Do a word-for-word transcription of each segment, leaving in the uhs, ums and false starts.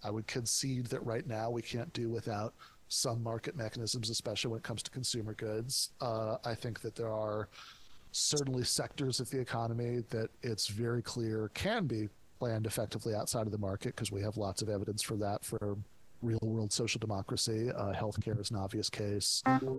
I would concede that right now we can't do without some market mechanisms, especially when it comes to consumer goods. Uh, I think that there are certainly sectors of the economy that it's very clear can be planned effectively outside of the market because we have lots of evidence for that for real world social democracy. Uh, healthcare is an obvious case.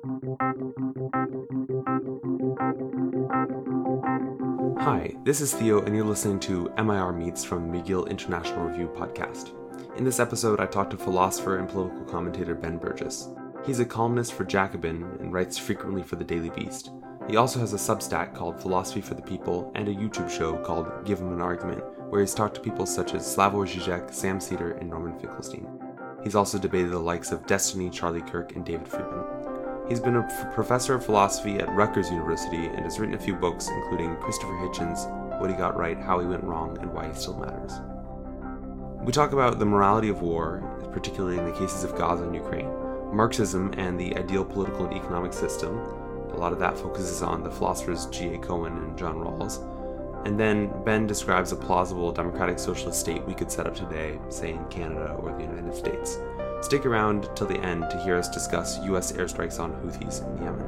Hi, this is Theo, and you're listening to M I R Meets from the McGill International Review podcast. In this episode, I talked to philosopher and political commentator Ben Burgis. He's a columnist for Jacobin and writes frequently for the Daily Beast. He also has a Substack called Philosophy for the People and a YouTube show called Give Him an Argument, where he's talked to people such as Slavoj Žižek, Sam Seder, and Norman Finkelstein. He's also debated the likes of Destiny, Charlie Kirk, and David Friedman. He's been a f- professor of philosophy at Rutgers University and has written a few books, including Christopher Hitchens, What He Got Right, How He Went Wrong, and Why He Still Matters. We talk about the morality of war, particularly in the cases of Gaza and Ukraine, Marxism and the ideal political and economic system. A lot of that focuses on the philosophers G A. Cohen and John Rawls. And then Ben describes a plausible democratic socialist state we could set up today, say in Canada or the United States. Stick around till the end to hear us discuss U S airstrikes on Houthis in Yemen.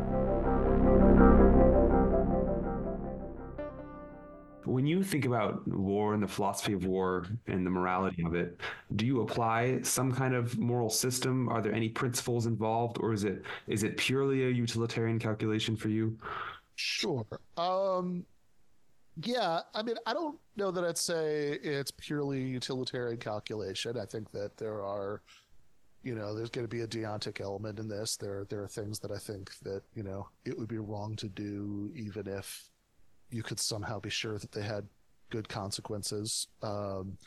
When you think about war and the philosophy of war and the morality of it, do you apply some kind of moral system? Are there any principles involved, or is it is it purely a utilitarian calculation for you? Sure. Um, yeah, I mean, I don't know that I'd say it's purely utilitarian calculation. I think that there are, you know, there's going to be a deontic element in this. There, there are things that I think that, you know, it would be wrong to do even if you could somehow be sure that they had good consequences. Um,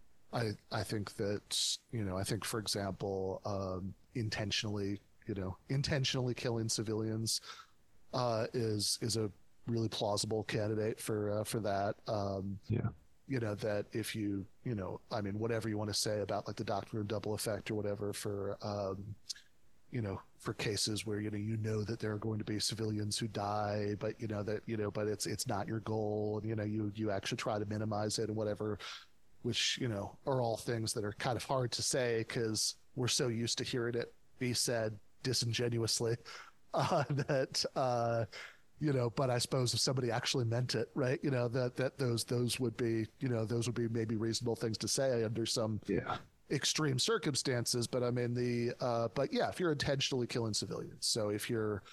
I, I think that, you know, I think, for example, um, intentionally, you know, intentionally killing civilians uh, is is a really plausible candidate for uh, for that. Um, Yeah. You know, that if you, you know, I mean, whatever you want to say about like the doctrine of double effect or whatever for, um, you know, for cases where, you know, you know that there are going to be civilians who die, but, you know, that, you know, but it's, it's not your goal. And, you know, you, you actually try to minimize it and whatever, which, you know, are all things that are kind of hard to say because we're so used to hearing it be said disingenuously uh, that, uh, you know, but I suppose if somebody actually meant it, right, you know, that that those those would be, you know, those would be maybe reasonable things to say under some Yeah. extreme circumstances. But I mean the, uh, but yeah, if you're intentionally killing civilians, so if you're,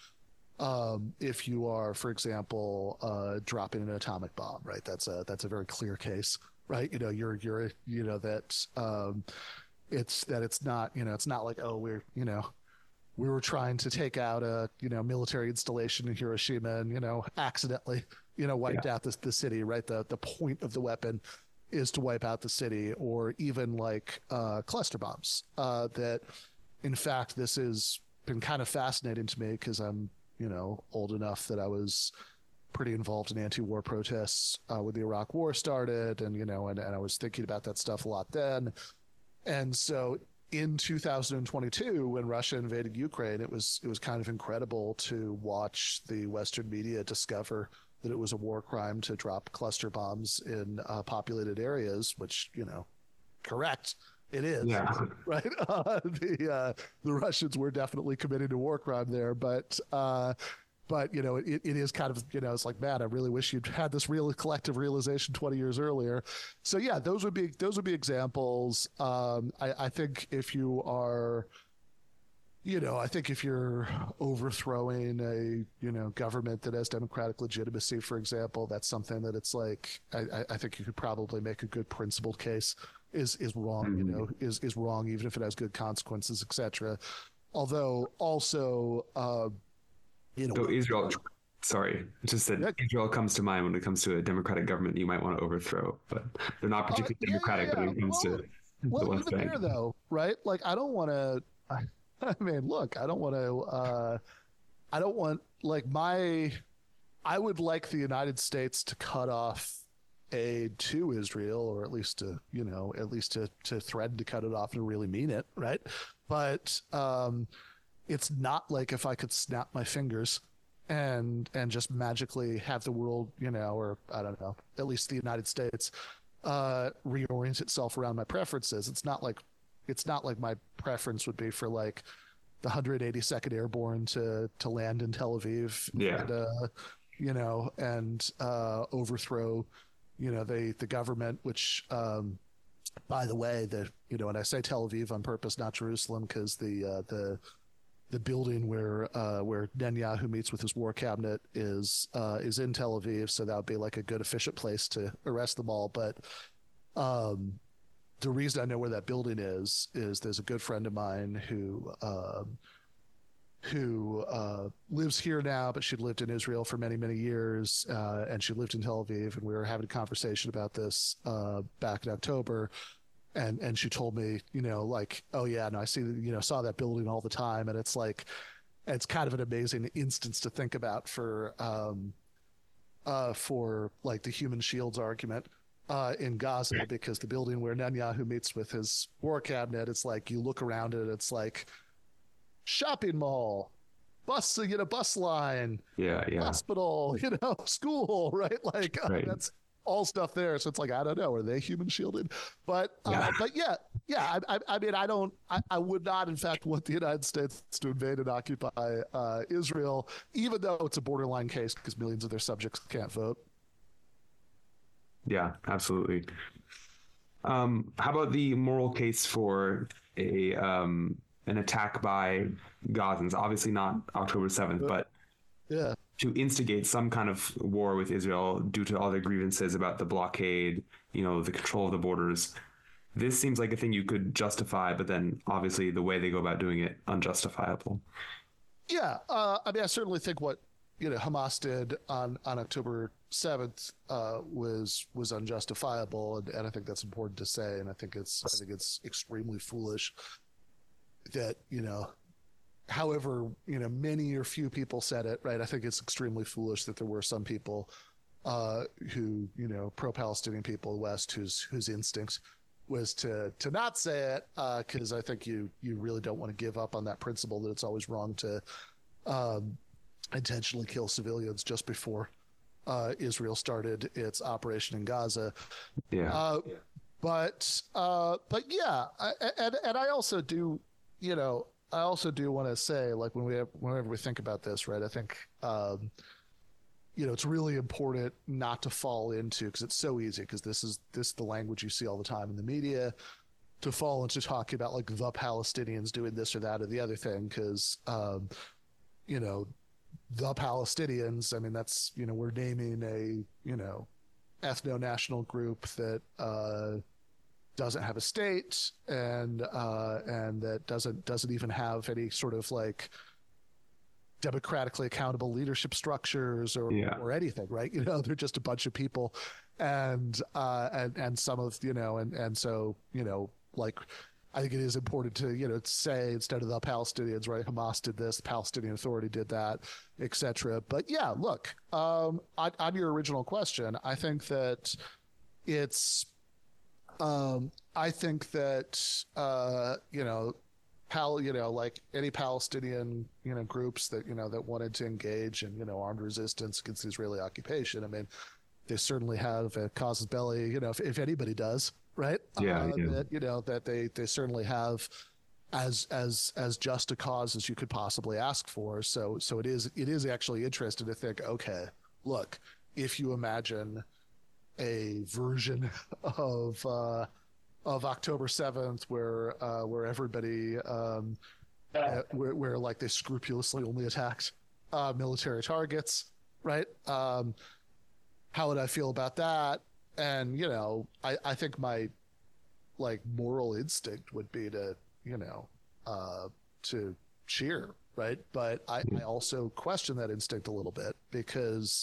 um, if you are, for example, uh, dropping an atomic bomb, right, that's a that's a very clear case, right? You know, you're you're you know that um, it's that it's not, you know, it's not like, oh, we're, you know, we were trying to take out a, you know, military installation in Hiroshima and, you know, accidentally, you know, wiped Yeah. out the, the city, right? The the point of the weapon is to wipe out the city, or even like uh, cluster bombs. Uh, that, in fact, this has been kind of fascinating to me because I'm, you know, old enough that I was pretty involved in anti-war protests uh, when the Iraq War started, and you know, and, and I was thinking about that stuff a lot then. And so in two thousand twenty-two, when Russia invaded Ukraine, it was it was kind of incredible to watch the Western media discover that it was a war crime to drop cluster bombs in uh, populated areas, which, you know, correct, it is, Yeah. right? Uh, the uh, the Russians were definitely committing a war crime there, but uh, but you know, it, it is kind of, you know, it's like, man, I really wish you'd had this real collective realization twenty years earlier. So yeah, those would be those would be examples. Um, I, I think if you are, you know, I think if you're overthrowing a, you know, government that has democratic legitimacy, for example, that's something that it's like, I, I think you could probably make a good principled case is is wrong, you Mhm. know, is is wrong even if it has good consequences, et cetera. Although also, uh, you know, So Israel, sorry, just that yeah, Israel comes to mind when it comes to a democratic government you might want to overthrow, but they're not uh, particularly yeah, yeah, democratic when yeah. it comes Well, to the well, West even Bank. there though, right? Like, I don't want to. I, I mean, look, I don't want to. Uh, I don't want like my. I would like the United States to cut off aid to Israel, or at least to, you know, at least to to threaten to cut it off and really mean it, right? But um, it's not like if I could snap my fingers and and just magically have the world, you know, or I don't know, at least the United States, uh, reorient itself around my preferences. It's not like it's not like my preference would be for like the one hundred eighty-second Airborne to to land in Tel Aviv, Yeah. and, uh, you know, and uh, overthrow, you know, the the government. Which, um, by the way, the you know, and I say Tel Aviv on purpose, not Jerusalem, because the uh, the the building where uh, where Netanyahu meets with his war cabinet is uh, is in Tel Aviv, so that would be like a good efficient place to arrest them all. But um, the reason I know where that building is is there's a good friend of mine who um, who uh, lives here now, but she lived in Israel for many many years, uh, and she lived in Tel Aviv, and we were having a conversation about this uh, back in October. And and she told me, you know, like, oh yeah, no, I see, you know, saw that building all the time, and it's like, it's kind of an amazing instance to think about for, um, uh, for like the human shields argument, uh, in Gaza, because the building where Netanyahu meets with his war cabinet, it's like you look around it, it's like shopping mall, bus, you know, bus line, Yeah, yeah. hospital, you know, school, right? Like uh, Right. that's all stuff there. So it's like, I don't know, are they human shielded? But uh, Yeah. but yeah, yeah. I, I, I mean, I don't, I, I would not, in fact, want the United States to invade and occupy uh, Israel, even though it's a borderline case because millions of their subjects can't vote. Yeah, absolutely. Um, how about the moral case for a um, an attack by Gazans? Obviously not October seventh, but Yeah. to instigate some kind of war with Israel due to all their grievances about the blockade, you know, the control of the borders. This seems like a thing you could justify, but then obviously the way they go about doing it, unjustifiable. Yeah. Uh, I mean, I certainly think what, you know, Hamas did on, on October seventh uh, was was unjustifiable, and, and I think that's important to say. And I think it's I think it's extremely foolish that, you know, however, you know, many or few people said it, right? I think it's extremely foolish that there were some people uh, who, you know, pro-Palestinian people in the West whose whose instinct was to to not say it, because uh, I think you you really don't want to give up on that principle that it's always wrong to um, intentionally kill civilians just before uh, Israel started its operation in Gaza. Yeah. Uh, but uh, but yeah, I, and and I also do, you know. I also do want to say, like, when we have, whenever we think about this, right? I think, um, you know, it's really important not to fall into, because it's so easy, because this is this is the language you see all the time in the media, to fall into talking about like the Palestinians doing this or that or the other thing, because, um, you know, the Palestinians. I mean, that's, you know, we're naming a, you know, ethno-national group that. Uh, doesn't have a state, and uh, and that doesn't doesn't even have any sort of like democratically accountable leadership structures or Yeah. or anything, right? You know, they're just a bunch of people, and uh, and and some of, you know, and and so, you know, like, I think it is important to, you know, say, instead of the Palestinians, right? Hamas did this, the Palestinian Authority did that, et cetera. But yeah, look, um, on, on your original question, I think that it's. Um, I think that uh, you know, pal, you know, like any Palestinian, you know, groups that, you know, that wanted to engage in, you know, armed resistance against the Israeli occupation. I mean, they certainly have a casus belli. You know, if, if anybody does, right? Yeah, uh, yeah. That, you know, that they they certainly have as as as just a cause as you could possibly ask for. So so it is it is actually interesting to think. Okay, look, if you imagine a version of uh, of October seventh where uh, where everybody um, uh, where, where like they scrupulously only attacked uh, military targets, right? Um, how would I feel about that? And, you know, I, I think my like moral instinct would be to, you know, uh, to cheer, right? But I, I also question that instinct a little bit, because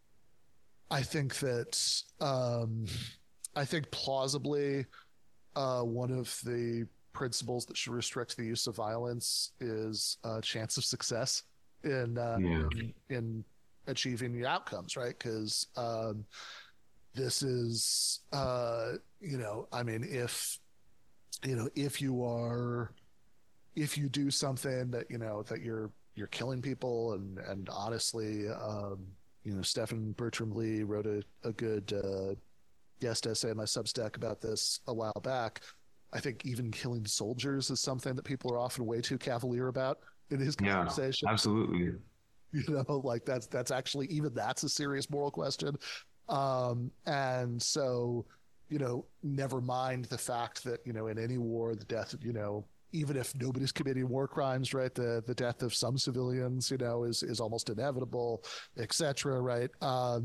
I think that um, I think plausibly uh, one of the principles that should restrict the use of violence is a chance of success in uh, Yeah. in, in achieving the outcomes, right? Because um, this is uh, you know, I mean, if you know, if you are if you do something that, you know, that you're you're killing people, and and honestly, um, you know, Stephen Bertram Lee wrote a, a good uh, guest essay in my Substack about this a while back. I think even killing soldiers is something that people are often way too cavalier about in his Yeah, conversation. absolutely. You know, like that's that's actually even that's a serious moral question. Um, and so, you know, never mind the fact that, you know, in any war, the death, you know, even if nobody's committing war crimes, right, the the death of some civilians, you know, is is almost inevitable, et cetera, right? Um,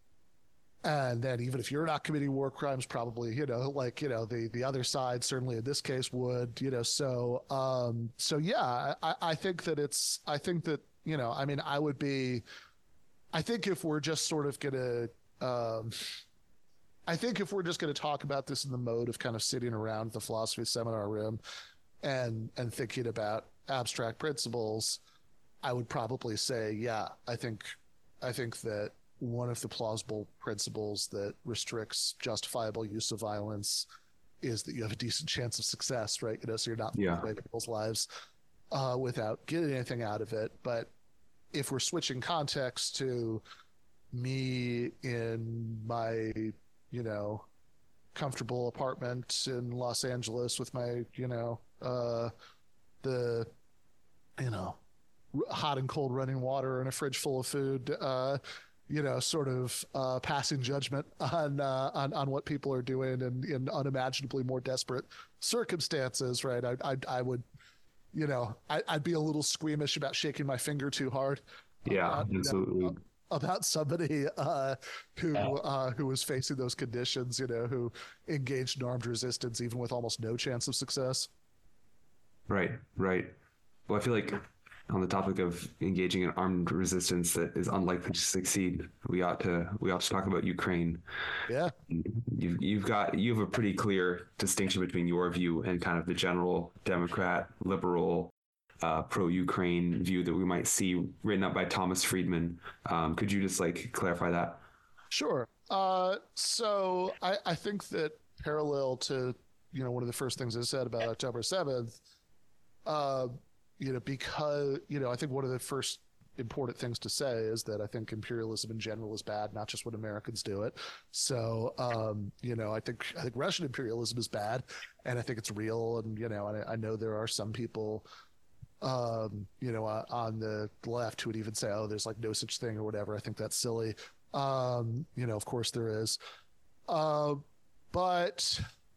and then even if you're not committing war crimes, probably, you know, like, you know, the the other side certainly in this case would, you know, so um so yeah, I, I think that it's I think that, you know, I mean, I would be I think if we're just sort of gonna um I think if we're just gonna talk about this in the mode of kind of sitting around the philosophy seminar room and and thinking about abstract principles, I would probably say, yeah, I think I think that one of the plausible principles that restricts justifiable use of violence is that you have a decent chance of success, right? You know, so you're not Yeah. throwing away people's lives uh, without getting anything out of it. But if we're switching context to me in my, you know, comfortable apartment in Los Angeles with my, you know, uh, the, you know, hot and cold running water and a fridge full of food, uh, you know, sort of uh, passing judgment on, uh, on on what people are doing in, in unimaginably more desperate circumstances, right? I I, I would, you know, I, I'd be a little squeamish about shaking my finger too hard. Yeah, About, you absolutely. know, about somebody uh, who uh, who was facing those conditions, you know, who engaged in armed resistance even with almost no chance of success. Right, right. Well, I feel like on the topic of engaging in armed resistance that is unlikely to succeed, we ought to we ought to talk about Ukraine. Yeah. You've you've got you have a pretty clear distinction between your view and kind of the general Democrat, liberal, uh, pro-Ukraine view that we might see written up by Thomas Friedman. Um, could you just like clarify that? Sure. Uh, so I, I think that parallel to, you know, one of the first things I said about October seventh, uh, you know, because, you know, I think one of the first important things to say is that I think imperialism in general is bad, not just when Americans do it. So, um, you know, I think I think Russian imperialism is bad, and I think it's real. And you know, and I, I know there are some people, um, you know, uh, on the left who would even say, "Oh, there's like no such thing" or whatever. I think that's silly. Um, you know, of course there is, uh, but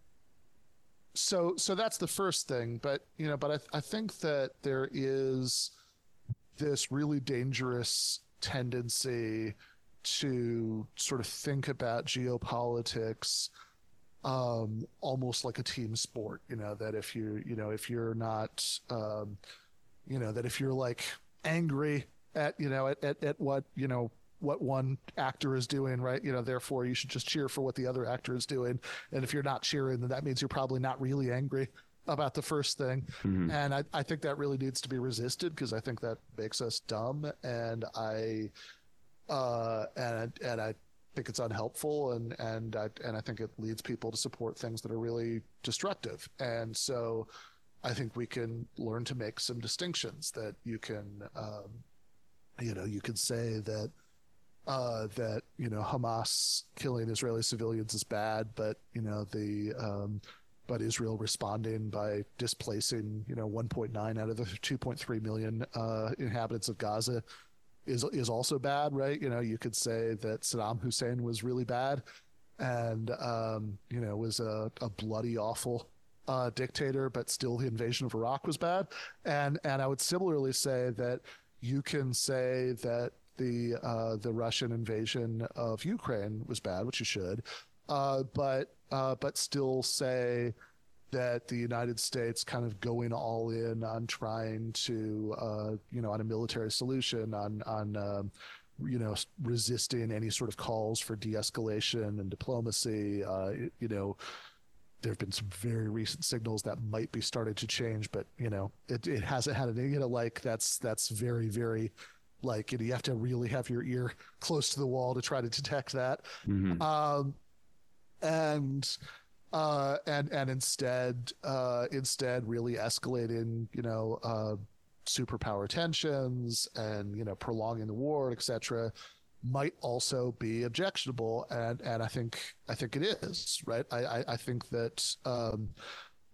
so so that's the first thing. But you know, but I, I think that there is this really dangerous tendency to sort of think about geopolitics um, almost like a team sport. You know, that if you you know if you're not um, you know that if you're like angry at you know at, at, at what you know what one actor is doing, right? You know, therefore you should just cheer for what the other actor is doing. And if you're not cheering, then that means you're probably not really angry about the first thing. Mm-hmm. And I, I think that really needs to be resisted because I think that makes us dumb. And I, uh, and, and I think it's unhelpful. And, and I, and I think it leads people to support things that are really destructive. And so I think we can learn to make some distinctions that you can, um, you know, you can say that, Uh, that you know Hamas killing Israeli civilians is bad, but you know the um, but Israel responding by displacing you know one point nine out of the two point three million uh, inhabitants of Gaza is is also bad, right? You know you could say that Saddam Hussein was really bad, and um, you know was a, a bloody, awful uh, dictator, but still the invasion of Iraq was bad, and and I would similarly say that you can say that the uh, the Russian invasion of Ukraine was bad, which you should, uh, but uh, but still say that the United States kind of going all in on trying to uh, you know on a military solution on on um, you know resisting any sort of calls for de-escalation and diplomacy. Uh, you know. There have been some very recent signals that might be starting to change, but you know, it, it hasn't had any, you know, like that's that's very, very like you know, you have to really have your ear close to the wall to try to detect that. Mm-hmm. Um, and uh, and and instead, uh, instead, really escalating, you know, uh, superpower tensions and you know, prolonging the war, et cetera, might also be objectionable, and and I think I think it is right. I I, I think that um,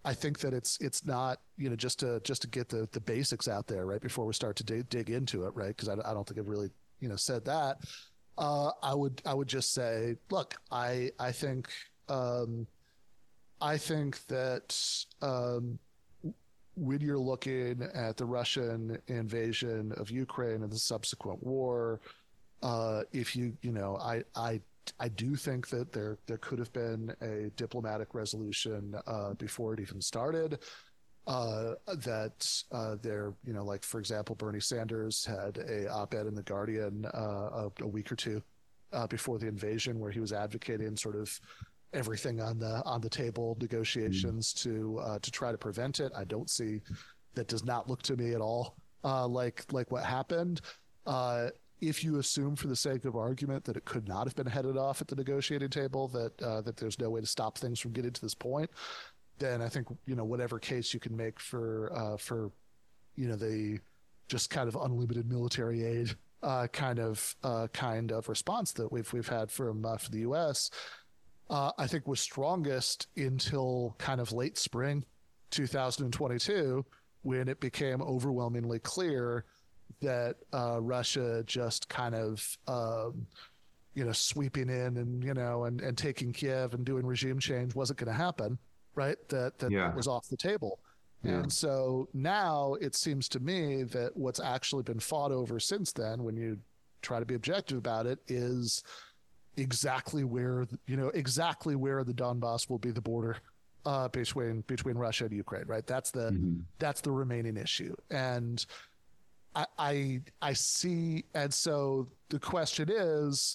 I think that it's it's not, you know, just to just to get the the basics out there right before we start to dig, dig into it, right? Because I, I don't think I've really, you know, said that. Uh, I would I would just say, look, I I think um, I think that um, when you're looking at the Russian invasion of Ukraine and the subsequent war, uh, if you you know, I I I do think that there there could have been a diplomatic resolution uh, before it even started. Uh, that uh, there, you know, like for example, Bernie Sanders had a op-ed in the Guardian uh, a, a week or two uh, before the invasion, where he was advocating sort of everything on the on the table, negotiations mm. to uh, to try to prevent it. I don't see that does not look to me at all uh, like like what happened. Uh, if you assume, for the sake of argument, that it could not have been headed off at the negotiating table, that uh, that there's no way to stop things from getting to this point, then I think, you know, whatever case you can make for uh, for you know the just kind of unlimited military aid uh, kind of uh, kind of response that we've we've had from uh, from the U S, uh, I think was strongest until kind of late spring two thousand twenty-two, when it became overwhelmingly clear that uh, Russia just kind of um, you know sweeping in and you know and, and taking Kiev and doing regime change wasn't going to happen, right? That that, yeah. that was off the table. Yeah. And so now it seems to me that what's actually been fought over since then, when you try to be objective about it, is exactly where you know exactly where the Donbass will be the border uh, between between Russia and Ukraine, right? That's the mm-hmm. that's the remaining issue. And I, I I see, and so the question is,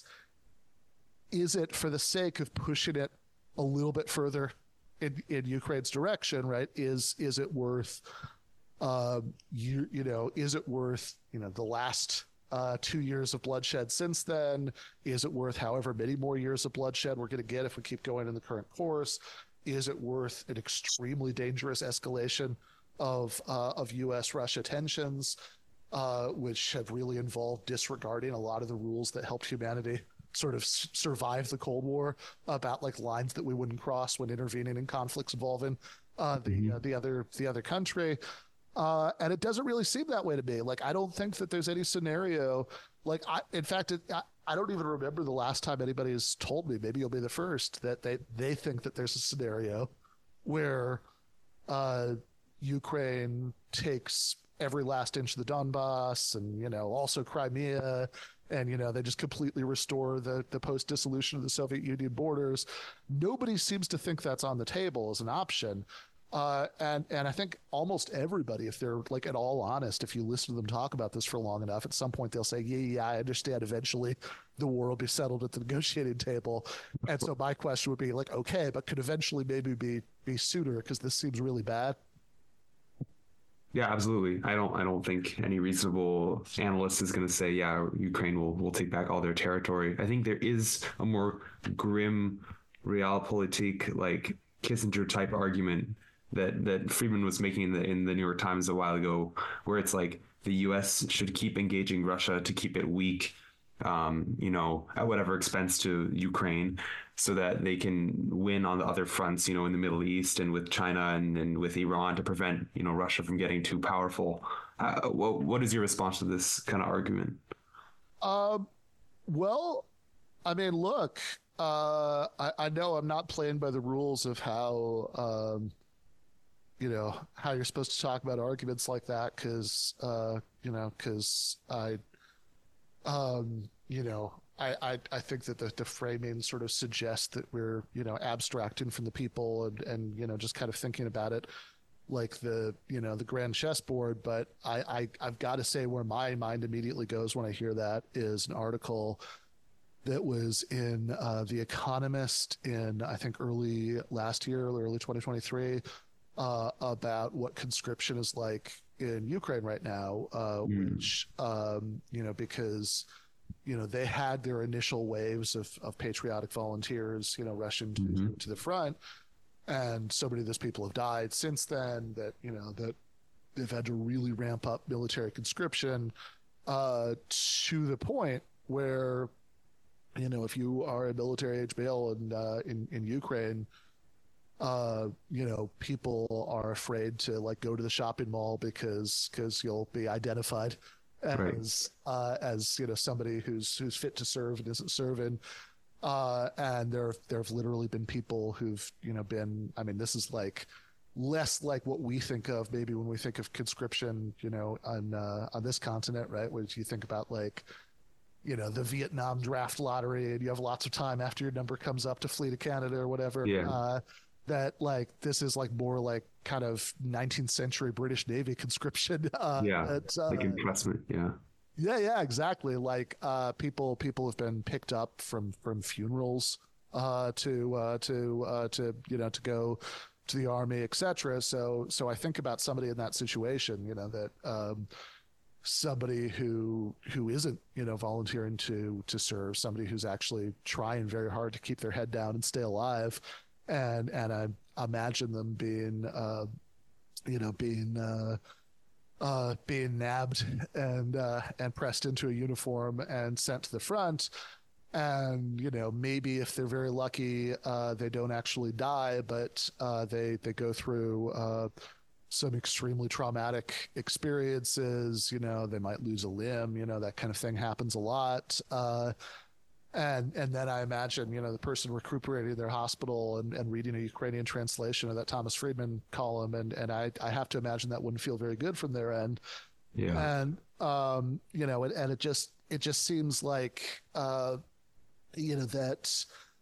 is it for the sake of pushing it a little bit further in, in Ukraine's direction, right? Is is it worth, um, you you know, is it worth, you know, the last uh, two years of bloodshed since then? Is it worth however many more years of bloodshed we're going to get if we keep going in the current course? Is it worth an extremely dangerous escalation of uh, of U S Russia tensions, uh, which have really involved disregarding a lot of the rules that helped humanity sort of s- survive the Cold War, about like lines that we wouldn't cross when intervening in conflicts involving uh, the mm-hmm. uh, the other the other country. Uh, and it doesn't really seem that way to me. Like, I don't think that there's any scenario. Like, I, in fact, it, I, I don't even remember the last time anybody has told me, maybe you'll be the first, that they, they think that there's a scenario where uh, Ukraine takes every last inch of the Donbass and, you know, also Crimea, and, you know, they just completely restore the, the post-dissolution of the Soviet Union borders. Nobody seems to think that's on the table as an option. Uh, and, and I think almost everybody, if they're like at all honest, if you listen to them talk about this for long enough, at some point they'll say, yeah, yeah, I understand eventually the war will be settled at the negotiating table. And so my question would be like, okay, but could eventually maybe be, be sooner, because this seems really bad. Yeah, absolutely. I don't I don't think any reasonable analyst is going to say, yeah, Ukraine will, will take back all their territory. I think there is a more grim realpolitik, like Kissinger type argument that, that Friedman was making in the, in the New York Times a while ago, where it's like the U S should keep engaging Russia to keep it weak, um, you know, at whatever expense to Ukraine, so that they can win on the other fronts, you know, in the Middle East and with China and, and with Iran, to prevent, you know, Russia from getting too powerful. Uh, what, what is your response to this kind of argument? Um, well, I mean, look, uh, I, I know I'm not playing by the rules of how, um, you know, how you're supposed to talk about arguments like that, because, uh, you know, because I, um, you know, I, I, I think that the, the framing sort of suggests that we're, you know, abstracting from the people and, and, you know, just kind of thinking about it like the, you know, the grand chessboard. But I, I, I've got to say, where my mind immediately goes when I hear that is an article that was in uh, The Economist in, I think, early last year, early twenty twenty-three, uh, about what conscription is like in Ukraine right now, uh, mm. which, um, you know, because you know, they had their initial waves of, of patriotic volunteers, you know, rushing to, mm-hmm. to the front. And so many of those people have died since then that, you know, that they've had to really ramp up military conscription uh, to the point where, you know, if you are a military age male in, uh, in, in Ukraine, uh, you know, people are afraid to like go to the shopping mall because because you'll be identified Right. as uh, as you know somebody who's who's fit to serve and isn't serving. Uh, and there there have literally been people who've you know been. I mean, this is like less like what we think of maybe when we think of conscription, you know, on uh, on this continent, right? Where you think about like you know the Vietnam draft lottery, and you have lots of time after your number comes up to flee to Canada or whatever. Yeah. Uh, that like this is like more like kind of nineteenth century British Navy conscription. Uh, Yeah. that, uh, Like impressment. Yeah. yeah, yeah, exactly. Like uh, people people have been picked up from from funerals uh, to uh, to uh, to you know to go to the army, et cetera. So so I think about somebody in that situation, you know, that um, somebody who who isn't you know volunteering to to serve, somebody who's actually trying very hard to keep their head down and stay alive, and and I imagine them being uh, you know being uh, uh, being nabbed and uh, and pressed into a uniform and sent to the front. And you know maybe if they're very lucky, uh, they don't actually die, but uh, they they go through uh, some extremely traumatic experiences. You know, they might lose a limb. You know, that kind of thing happens a lot. Uh, and and then I imagine, you know, the person recuperating in their hospital and, and reading a Ukrainian translation of that Thomas Friedman column, and and I I have to imagine that wouldn't feel very good from their end. Yeah. And um, you know, and, and it just it just seems like uh, you know that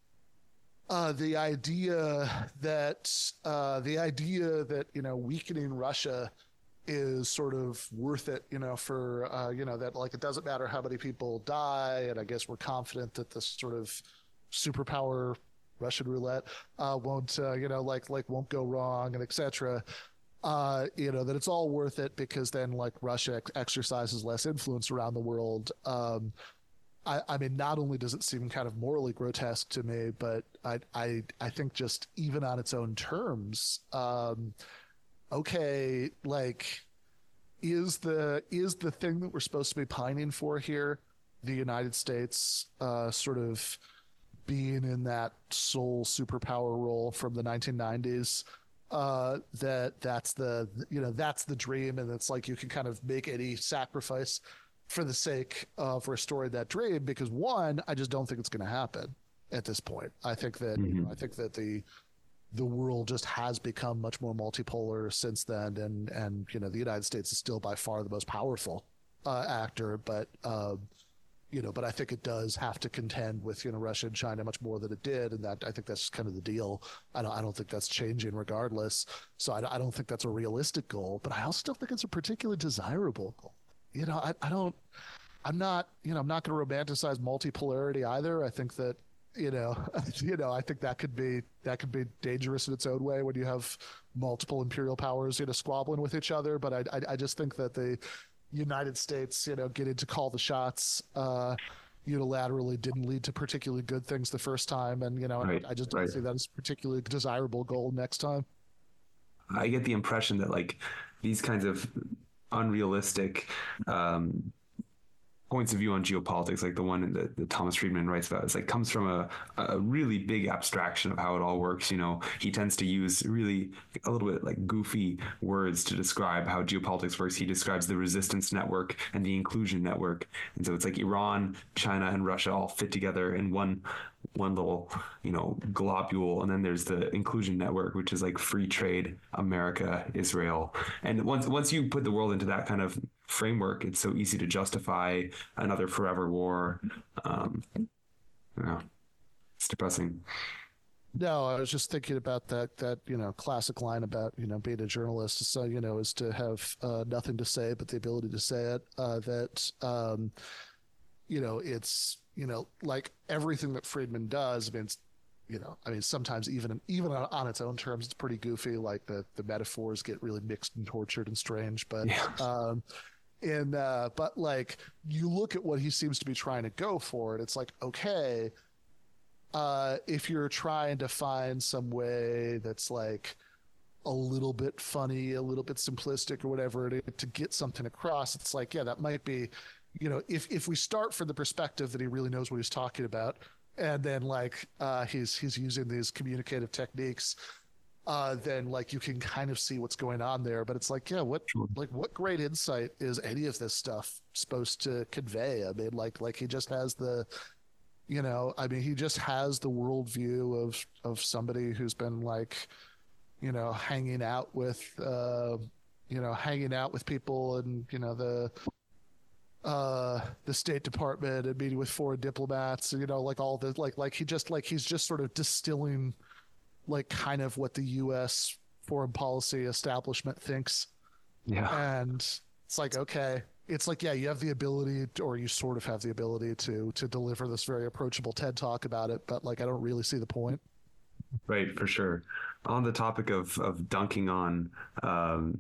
uh, the idea that uh, the idea that you know weakening Russia is sort of worth it, you know, for uh, you know that like it doesn't matter how many people die, and I guess we're confident that this sort of superpower Russian roulette uh, won't uh, you know like like won't go wrong and et cetera. Uh, you know that it's all worth it because then like Russia ex- exercises less influence around the world. Um, I, I mean, not only does it seem kind of morally grotesque to me, but I, I, I think just even on its own terms, um, okay, like, is the is the thing that we're supposed to be pining for here the United States uh, sort of being in that sole superpower role from the nineteen nineties? Uh, that that's the you know that's the dream, and it's like you can kind of make any sacrifice for the sake of restoring that dream, because one, I just don't think it's going to happen at this point. I think that mm-hmm. you know, I think that the the world just has become much more multipolar since then, and and you know the United States is still by far the most powerful uh, actor, but uh, you know, but I think it does have to contend with you know Russia and China much more than it did, and that I think that's kind of the deal. I don't I don't think that's changing regardless. So I, I don't think that's a realistic goal, but I also don't think it's a particularly desirable goal. You know, I, I don't, I'm not, you know, I'm not going to romanticize multipolarity either. I think that, you know, you know, I think that could be, that could be dangerous in its own way when you have multiple imperial powers, you know, squabbling with each other. But I, I, I just think that the United States, you know, getting to call the shots uh, unilaterally didn't lead to particularly good things the first time. And, you know, right, I, I just don't right. see that as a particularly desirable goal next time. I get the impression that like these kinds of unrealistic um, points of view on geopolitics, like the one that, that Thomas Friedman writes about, is like comes from a, a really big abstraction of how it all works. You know, he tends to use really a little bit like goofy words to describe how geopolitics works. He describes the resistance network and the inclusion network, and so it's like Iran, China, and Russia all fit together in one one little, you know, globule. And then there's the inclusion network, which is like free trade, America, Israel. And once once you put the world into that kind of framework, it's so easy to justify another forever war. Um, yeah, it's depressing. No, I was just thinking about that, that, you know, classic line about, you know, being a journalist. So, you know, is to have uh, nothing to say, but the ability to say it, uh, that, um, you know, it's, you know, like everything that Friedman does, I mean, it's, you know, I mean, sometimes even even on, on its own terms, it's pretty goofy. Like the the metaphors get really mixed and tortured and strange. But, yeah. um, and uh, but like you look at what he seems to be trying to go for, and it's like, okay, uh, if you're trying to find some way that's like a little bit funny, a little bit simplistic, or whatever to, to get something across, it's like, yeah, that might be. You know, if if we start from the perspective that he really knows what he's talking about, and then like uh, he's he's using these communicative techniques, uh, then like you can kind of see what's going on there. But it's like, yeah, what Sure. like what great insight is any of this stuff supposed to convey? I mean, like like he just has the, you know, I mean, he just has the worldview of of somebody who's been like, you know, hanging out with, uh, you know, hanging out with people and you know the uh the State Department and meeting with foreign diplomats, you know, like all the like like he just like he's just sort of distilling like kind of what the U S foreign policy establishment thinks. Yeah. And it's like, okay, it's like, yeah, you have the ability to, or you sort of have the ability to to deliver this very approachable TED talk about it, but like I don't really see the point. Right, for sure. On the topic of of dunking on um,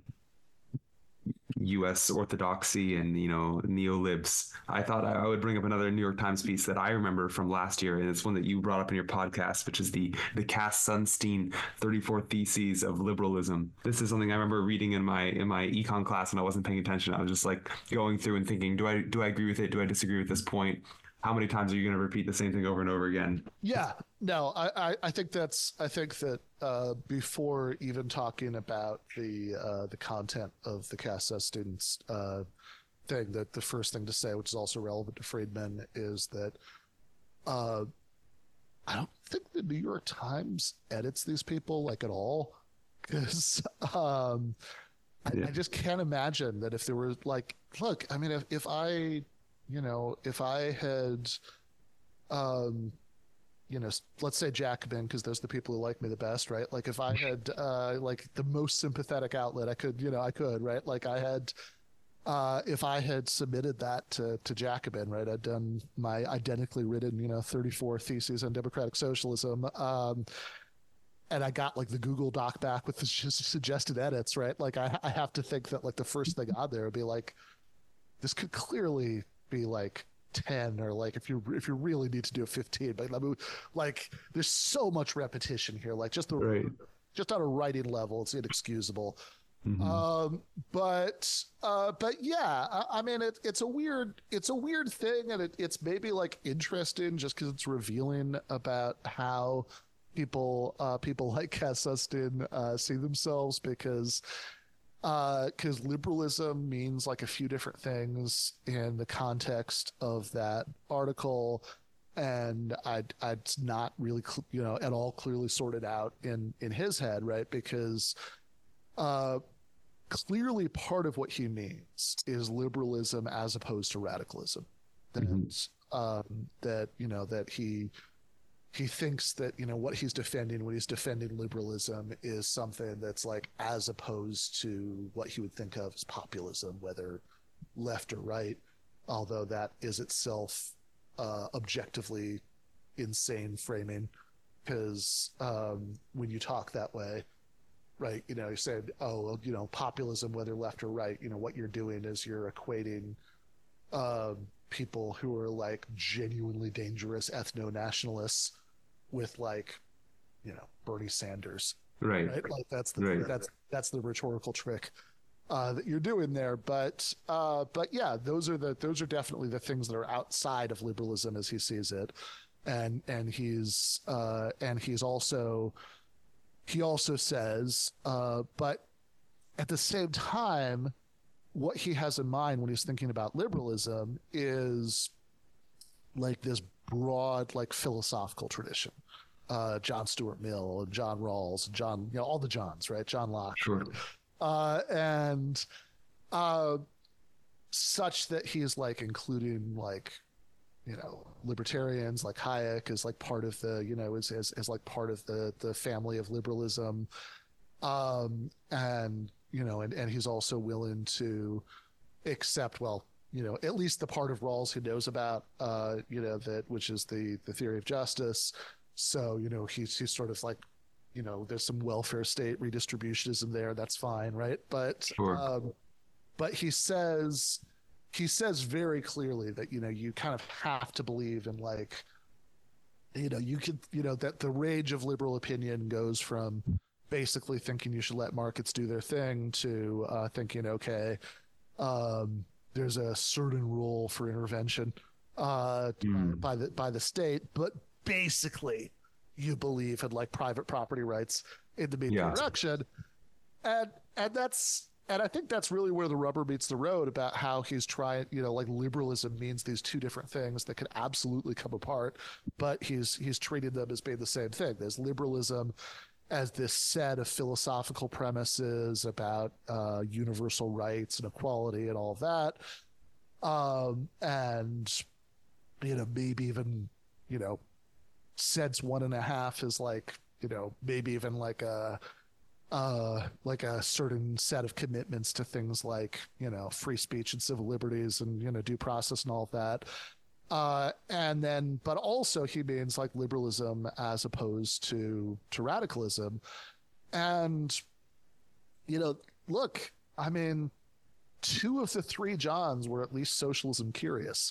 U S orthodoxy and you know neolibs, I thought I would bring up another New York Times piece that I remember from last year, and it's one that you brought up in your podcast, which is the the Cass Sunstein thirty-four Theses of Liberalism. This is something I remember reading in my in my econ class when I wasn't paying attention. I was just like going through and thinking, do I do I agree with it? Do I disagree with this point? How many times are you going to repeat the same thing over and over again? Yeah, no, I, I, I think that's I think that uh, before even talking about the uh, the content of the Cass students uh, thing, that the first thing to say, which is also relevant to Friedman, is that uh, I don't think the New York Times edits these people like at all, because um, I, Yeah. I just can't imagine that if there were like, look, I mean, if if I you know, if I had, um, you know, let's say Jacobin, because those are the people who like me the best, right? Like if I had, uh, like the most sympathetic outlet I could, you know, I could, right? Like I had, uh, if I had submitted that to, to Jacobin, right? I'd done my identically written, you know, thirty-four theses on democratic socialism. Um, and I got like the Google Doc back with the suggested edits, right? Like I, I have to think that like the first thing on there would be like, this could clearly be like ten, or like if you if you really need to do a fifteen, but I mean, like there's so much repetition here, like just the Right. just on a writing level it's inexcusable. Mhm. um but uh but yeah, I, I mean it, it's a weird it's a weird thing, and it, it's maybe like interesting just because it's revealing about how people uh people like Cass Sunstein uh see themselves, because because uh, liberalism means like a few different things in the context of that article, and I I it's not really cl- you know at all clearly sorted out in in his head, right? Because uh, clearly part of what he means is liberalism as opposed to radicalism. That Mhm. um, that you know that he he thinks that you know what he's defending when he's defending liberalism is something that's like as opposed to what he would think of as populism, whether left or right, although that is itself uh, objectively insane framing, because um, when you talk that way, right, you know, you said, oh, well, you know, populism, whether left or right, you know, what you're doing is you're equating um, people who are like genuinely dangerous ethno-nationalists with like, you know, Bernie Sanders, Right. right? Like that's the Right. that's that's the rhetorical trick uh, that you're doing there. But uh, but yeah, those are the those are definitely the things that are outside of liberalism as he sees it, and and he's uh, and he's also he also says, uh, but at the same time, what he has in mind when he's thinking about liberalism is like this broad, like philosophical tradition. Uh, John Stuart Mill and John Rawls, and John, you know, all the Johns, right? John Locke, Sure. uh, and uh, such that he's like including like, you know, libertarians like Hayek is like part of the, you know, is is, is like part of the the family of liberalism, um, and you know, and and he's also willing to accept, well, you know, at least the part of Rawls he knows about, uh, you know, that which is the the theory of justice. So, you know, he's he's sort of like, you know, there's some welfare state redistributionism there. That's fine, right? But Sure. um, but he says he says very clearly that, you know, you kind of have to believe in like, you know, you could, you know, that the range of liberal opinion goes from basically thinking you should let markets do their thing to uh, thinking, okay, um, there's a certain role for intervention uh, Mm. by the by the state, but basically you believe in like private property rights. in the media Yeah. direction. And and that's and I think that's really where the rubber meets the road about how he's trying, you know, like liberalism means these two different things that can absolutely come apart, but he's he's treating them as being the same thing. There's liberalism as this set of philosophical premises about uh, universal rights and equality and all of that. Um, and, you know, maybe even, you know, sense one and a half is like, you know, maybe even like a, uh, like a certain set of commitments to things like, you know, free speech and civil liberties and, you know, due process and all of that. Uh, and then, but also he means like liberalism as opposed to, to radicalism. And, you know, look, I mean, two of the three Johns were at least socialism curious.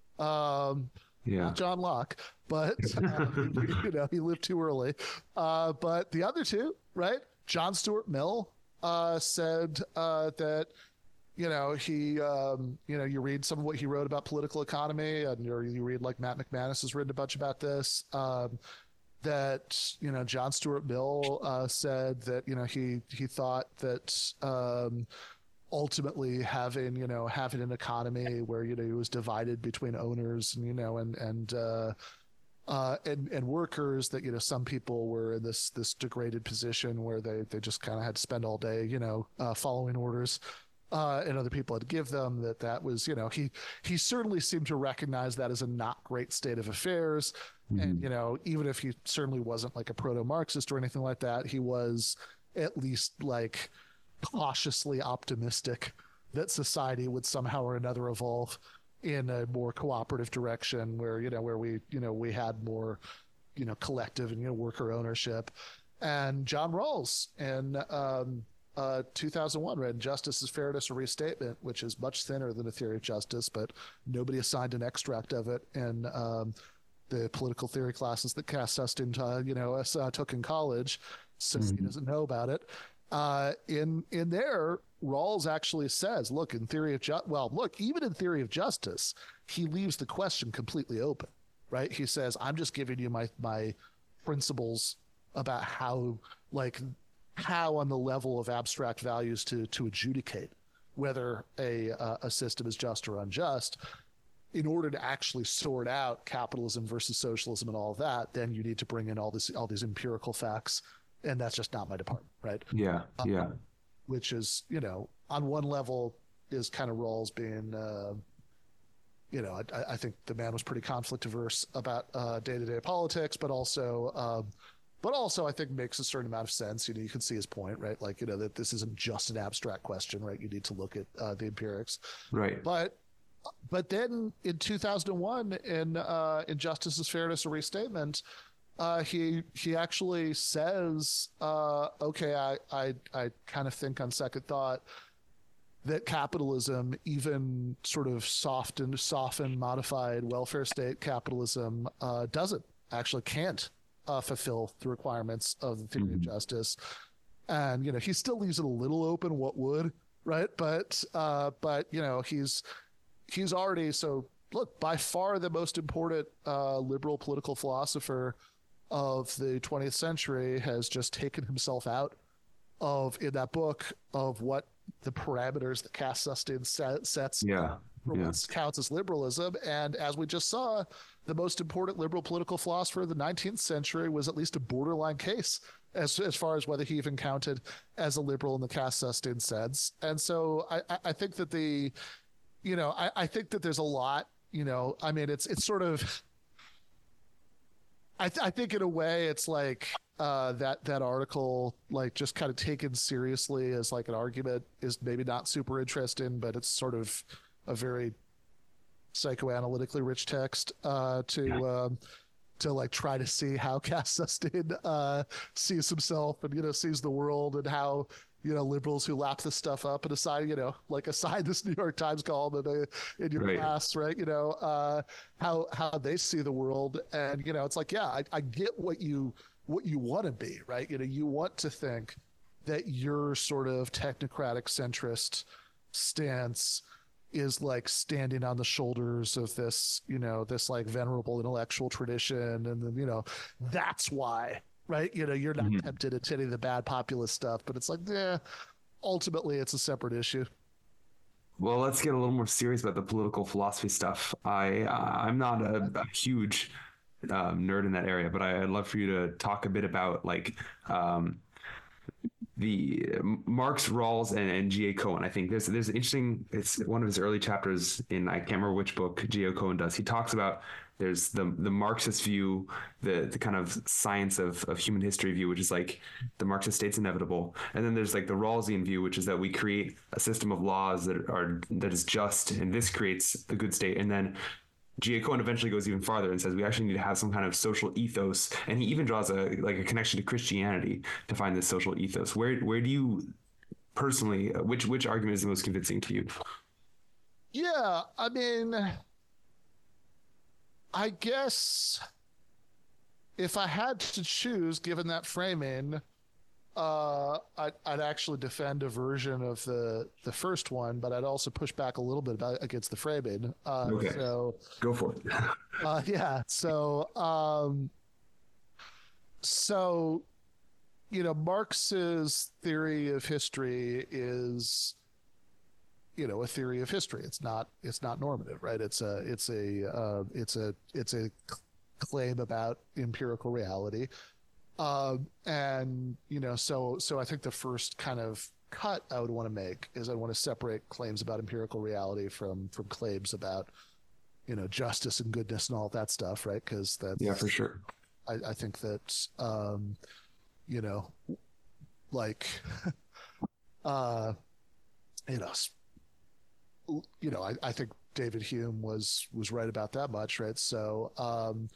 Um, Yeah. Not John Locke, but um, you know, he lived too early. Uh, but the other two, right? John Stuart Mill uh, said uh, that, you know, he, um, you know, you read some of what he wrote about political economy, and you you read like Matt McManus has written a bunch about this. Um, that you know, John Stuart Mill uh, said that you know he he thought that. Um, ultimately having you know having an economy where you know it was divided between owners and you know and and uh uh and and workers, that you know some people were in this this degraded position where they they just kind of had to spend all day you know uh following orders, uh and other people had to give them, that that was you know he he certainly seemed to recognize that as a not great state of affairs. Mm-hmm. And you know even if he certainly wasn't like a proto-Marxist or anything like that, he was at least like cautiously optimistic that society would somehow or another evolve in a more cooperative direction where you know where we you know we had more you know collective and you know worker ownership. And John Rawls in um, uh, two thousand one read Justice is Fairness, a Restatement, which is much thinner than A Theory of Justice, but nobody assigned an extract of it in um, the political theory classes that Cass Sustin uh, you know uh, took in college, so mm-hmm. he doesn't know about it. Uh, in in there, Rawls actually says, look, in theory of ju- well, look, even in Theory of Justice, he leaves the question completely open, right? He says, I'm just giving you my my principles about how, like, how on the level of abstract values to to adjudicate whether a uh, a system is just or unjust. In order to actually sort out capitalism versus socialism and all of that, then you need to bring in all this all these empirical facts. And that's just not my department, right? Yeah, yeah. Um, which is, you know, on one level is kind of Rawls being, uh, you know, I, I think the man was pretty conflict averse about uh, day-to-day politics, but also, um, but also I think makes a certain amount of sense. You know, you can see his point, right? Like, you know, that this isn't just an abstract question, right? You need to look at uh, the empirics, right? But but then in two thousand one, in uh, in Justice is Fairness, a Restatement. Uh, he he actually says, uh, okay, I, I I kind of think on second thought that capitalism, even sort of softened, softened, modified welfare state capitalism, uh, doesn't actually can't uh, fulfill the requirements of the theory mm-hmm. of justice. And you know he still leaves it a little open what would, right? But uh, but you know he's he's already so look by far the most important uh, liberal political philosopher of the twentieth century has just taken himself out of in that book of what the parameters that Cass Sustin set, sets yeah, for yeah. what counts as liberalism. And as we just saw, the most important liberal political philosopher of the nineteenth century was at least a borderline case as as far as whether he even counted as a liberal in the Cass Sustin sense. And so I, I think that the, you know, I, I think that there's a lot, you know, I mean, it's it's sort of I, th- I think in a way it's like uh, that that article, like just kind of taken seriously as like an argument, is maybe not super interesting, but it's sort of a very psychoanalytically rich text uh, to yeah. um, to like try to see how Cass Sustin uh, sees himself and you know sees the world, and how you know liberals who lap this stuff up and assign you know like assign this New York Times column in, a, in your right. class, right? You know uh, how how they see the world, and you know it's like yeah, I, I get what you what you want to be, right? You know you want to think that your sort of technocratic centrist stance is like standing on the shoulders of this you know this like venerable intellectual tradition, and then you know that's why right? You know, you're not Mhm. tempted into any of the bad populist stuff, but it's like, yeah, ultimately it's a separate issue. Well, let's get a little more serious about the political philosophy stuff. I uh, I'm not a, a huge um, nerd in that area, but I, I'd love for you to talk a bit about like um, the Marx, Rawls, and, and G A. Cohen. I think there's there's an interesting. It's one of his early chapters in I can't remember which book G A. Cohen does. He talks about there's the the Marxist view, the the kind of science of of human history view, which is like the Marxist state's inevitable, and then there's like the Rawlsian view, which is that we create a system of laws that are that is just, and this creates the good state, and then G A. Cohen eventually goes even farther and says we actually need to have some kind of social ethos, and he even draws a like a connection to Christianity to find this social ethos. Where where do you personally which which argument is the most convincing to you? Yeah, I mean, I guess if I had to choose, given that framing, uh, I'd, I'd actually defend a version of the the first one, but I'd also push back a little bit about, against the framing. Uh, Okay, so, go for it. uh, yeah, so um, so you know, Marx's theory of history is, you know, a theory of history. It's not it's not normative, right? It's a it's a uh, it's a it's a claim about empirical reality. Um, and you know, so so I think the first kind of cut I would want to make is I want to separate claims about empirical reality from from claims about, you know, justice and goodness and all that stuff, right? Because that's Yeah, for sure. I, I think that um, you know, like uh, you know, you know, I, I think David Hume was was right about that much, right? So um,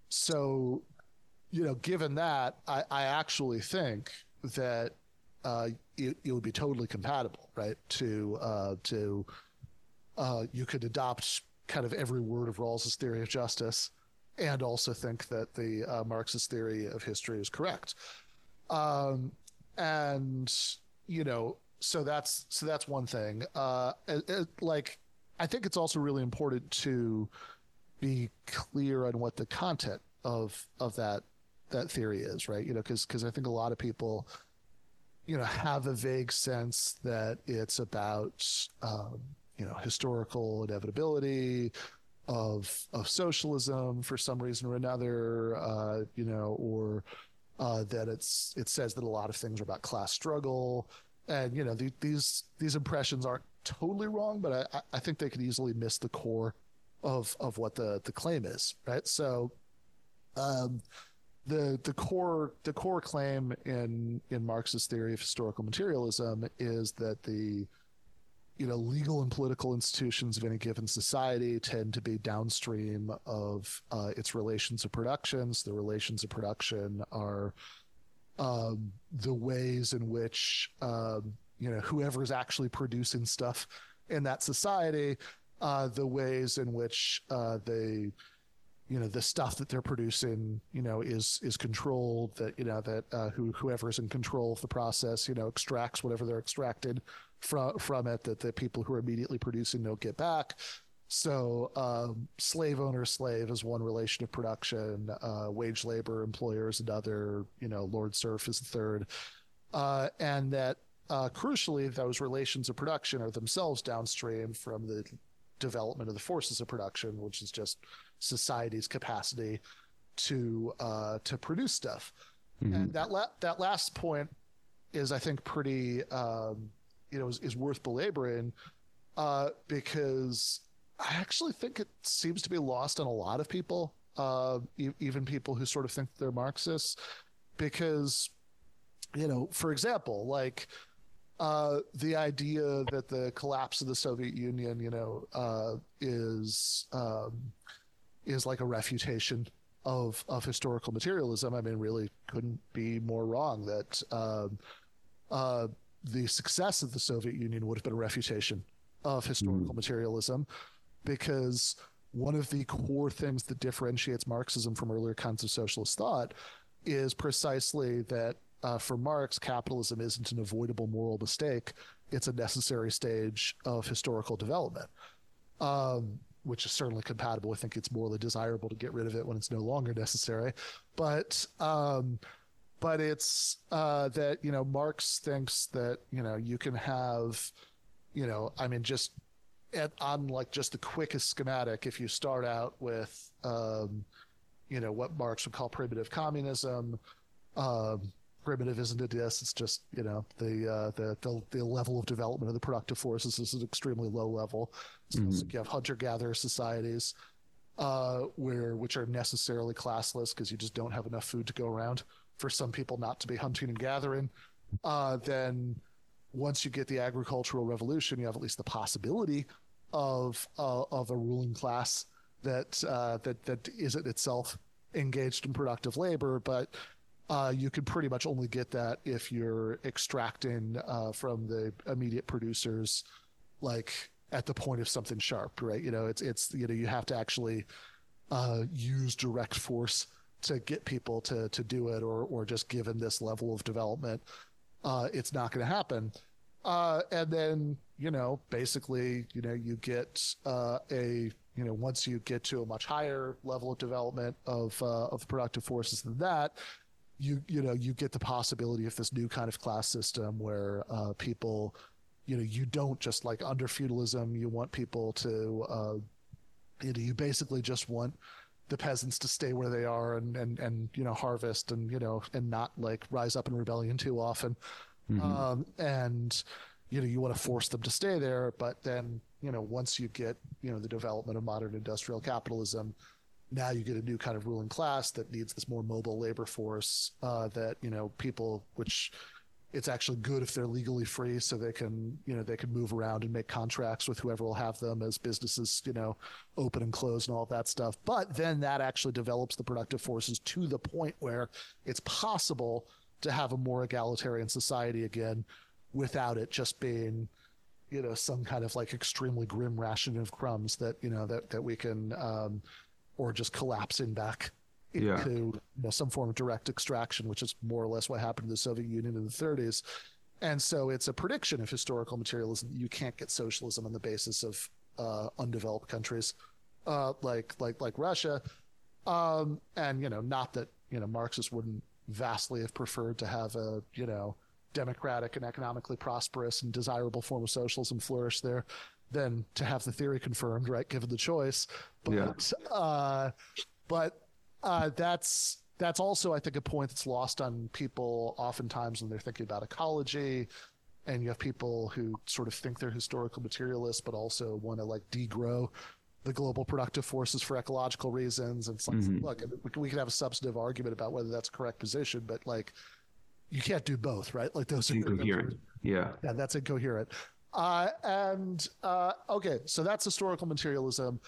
so you know, given that, I, I actually think that uh, it, it would be totally compatible, right? To uh, to uh, you could adopt kind of every word of Rawls's theory of justice, and also think that the uh, Marxist theory of history is correct. Um, and you know, so that's so that's one thing. Uh, it, it, like, I think it's also really important to be clear on what the content of of that that theory is, right? You know, because because I think a lot of people, you know, have a vague sense that it's about, um, you know, historical inevitability of of socialism for some reason or another, uh, you know, or uh, that it's it says that a lot of things are about class struggle, and you know, the, these these impressions aren't totally wrong, but I, I think they could easily miss the core of of what the the claim is, right? So. Um, the the core the core claim in in Marx's theory of historical materialism is that the, you know, legal and political institutions of any given society tend to be downstream of uh, its relations of productions. The relations of production are um, the ways in which um, you know, whoever's actually producing stuff in that society, uh, the ways in which uh, they, you know, the stuff that they're producing, you know, is is controlled, that, you know, that uh, who whoever's in control of the process, you know, extracts whatever they're extracted from from it, that the people who are immediately producing don't get back. So um, slave owner slave is one relation of production, uh, wage labor employer is another, you know, lord serf is the third, uh, and that uh, crucially those relations of production are themselves downstream from the development of the forces of production, which is just society's capacity to uh, to produce stuff. Mm-hmm. And that la- that last point is, I think, pretty um, you know is, is worth belaboring uh, because I actually think it seems to be lost on a lot of people, uh, e- even people who sort of think they're Marxists, because, you know, for example, like. Uh, the idea that the collapse of the Soviet Union, you know, uh, is um, is like a refutation of of historical materialism. I mean, really couldn't be more wrong. That um, uh, the success of the Soviet Union would have been a refutation of historical mm. materialism, because one of the core things that differentiates Marxism from earlier kinds of socialist thought is precisely that. Uh, for Marx, capitalism isn't an avoidable moral mistake. It's a necessary stage of historical development, um, which is certainly compatible. I think it's morally desirable to get rid of it when it's no longer necessary. But um, but it's uh, that, you know, Marx thinks that, you know, you can have, you know, I mean, just at, on like just the quickest schematic, if you start out with, um, you know, what Marx would call primitive communism, um, primitive isn't a diss, it's just, you know, the, uh, the, the, the level of development of the productive forces is an extremely low level. So mm-hmm. you have hunter-gatherer societies, uh, where, which are necessarily classless because you just don't have enough food to go around for some people not to be hunting and gathering. Uh, then once you get the agricultural revolution, you have at least the possibility of, uh, of a ruling class that, uh, that, that isn't itself engaged in productive labor, but Uh, you can pretty much only get that if you're extracting uh, from the immediate producers, like at the point of something sharp, right? You know, it's it's you know you have to actually uh, use direct force to get people to to do it, or or just given this level of development, uh, it's not going to happen. Uh, and then you know, basically, you know, you get uh, a you know once you get to a much higher level of development of uh, of productive forces than that. You you know you get the possibility of this new kind of class system where uh, people, you know, you don't just like under feudalism. You want people to, uh, you know, you basically just want the peasants to stay where they are and and and you know harvest and you know and not like rise up in rebellion too often, mm-hmm. um, and you know you want to force them to stay there. But then you know once you get you know the development of modern industrial capitalism. Now you get a new kind of ruling class that needs this more mobile labor force uh, that, you know, people, which it's actually good if they're legally free so they can, you know, they can move around and make contracts with whoever will have them as businesses, you know, open and close and all that stuff. But then that actually develops the productive forces to the point where it's possible to have a more egalitarian society again without it just being, you know, some kind of like extremely grim rationing of crumbs that, you know, that, that we can, um, or just collapsing back into yeah. you know, some form of direct extraction, which is more or less what happened to the Soviet Union in the thirties. And so it's a prediction of historical materialism. You can't get socialism on the basis of uh, undeveloped countries uh, like like like Russia. Um, and, you know, not that, you know, Marxists wouldn't vastly have preferred to have a, you know, democratic and economically prosperous and desirable form of socialism flourish there. Than to have the theory confirmed, right? Given the choice, but yeah. uh, but uh, that's that's also I think a point that's lost on people oftentimes when they're thinking about ecology, and you have people who sort of think they're historical materialists, but also want to like degrow the global productive forces for ecological reasons. And it's like, mm-hmm. look, we can have a substantive argument about whether that's a correct position, but like you can't do both, right? Like those are incoherent. Yeah, yeah, that's incoherent. Uh, and uh, okay, so that's historical materialism.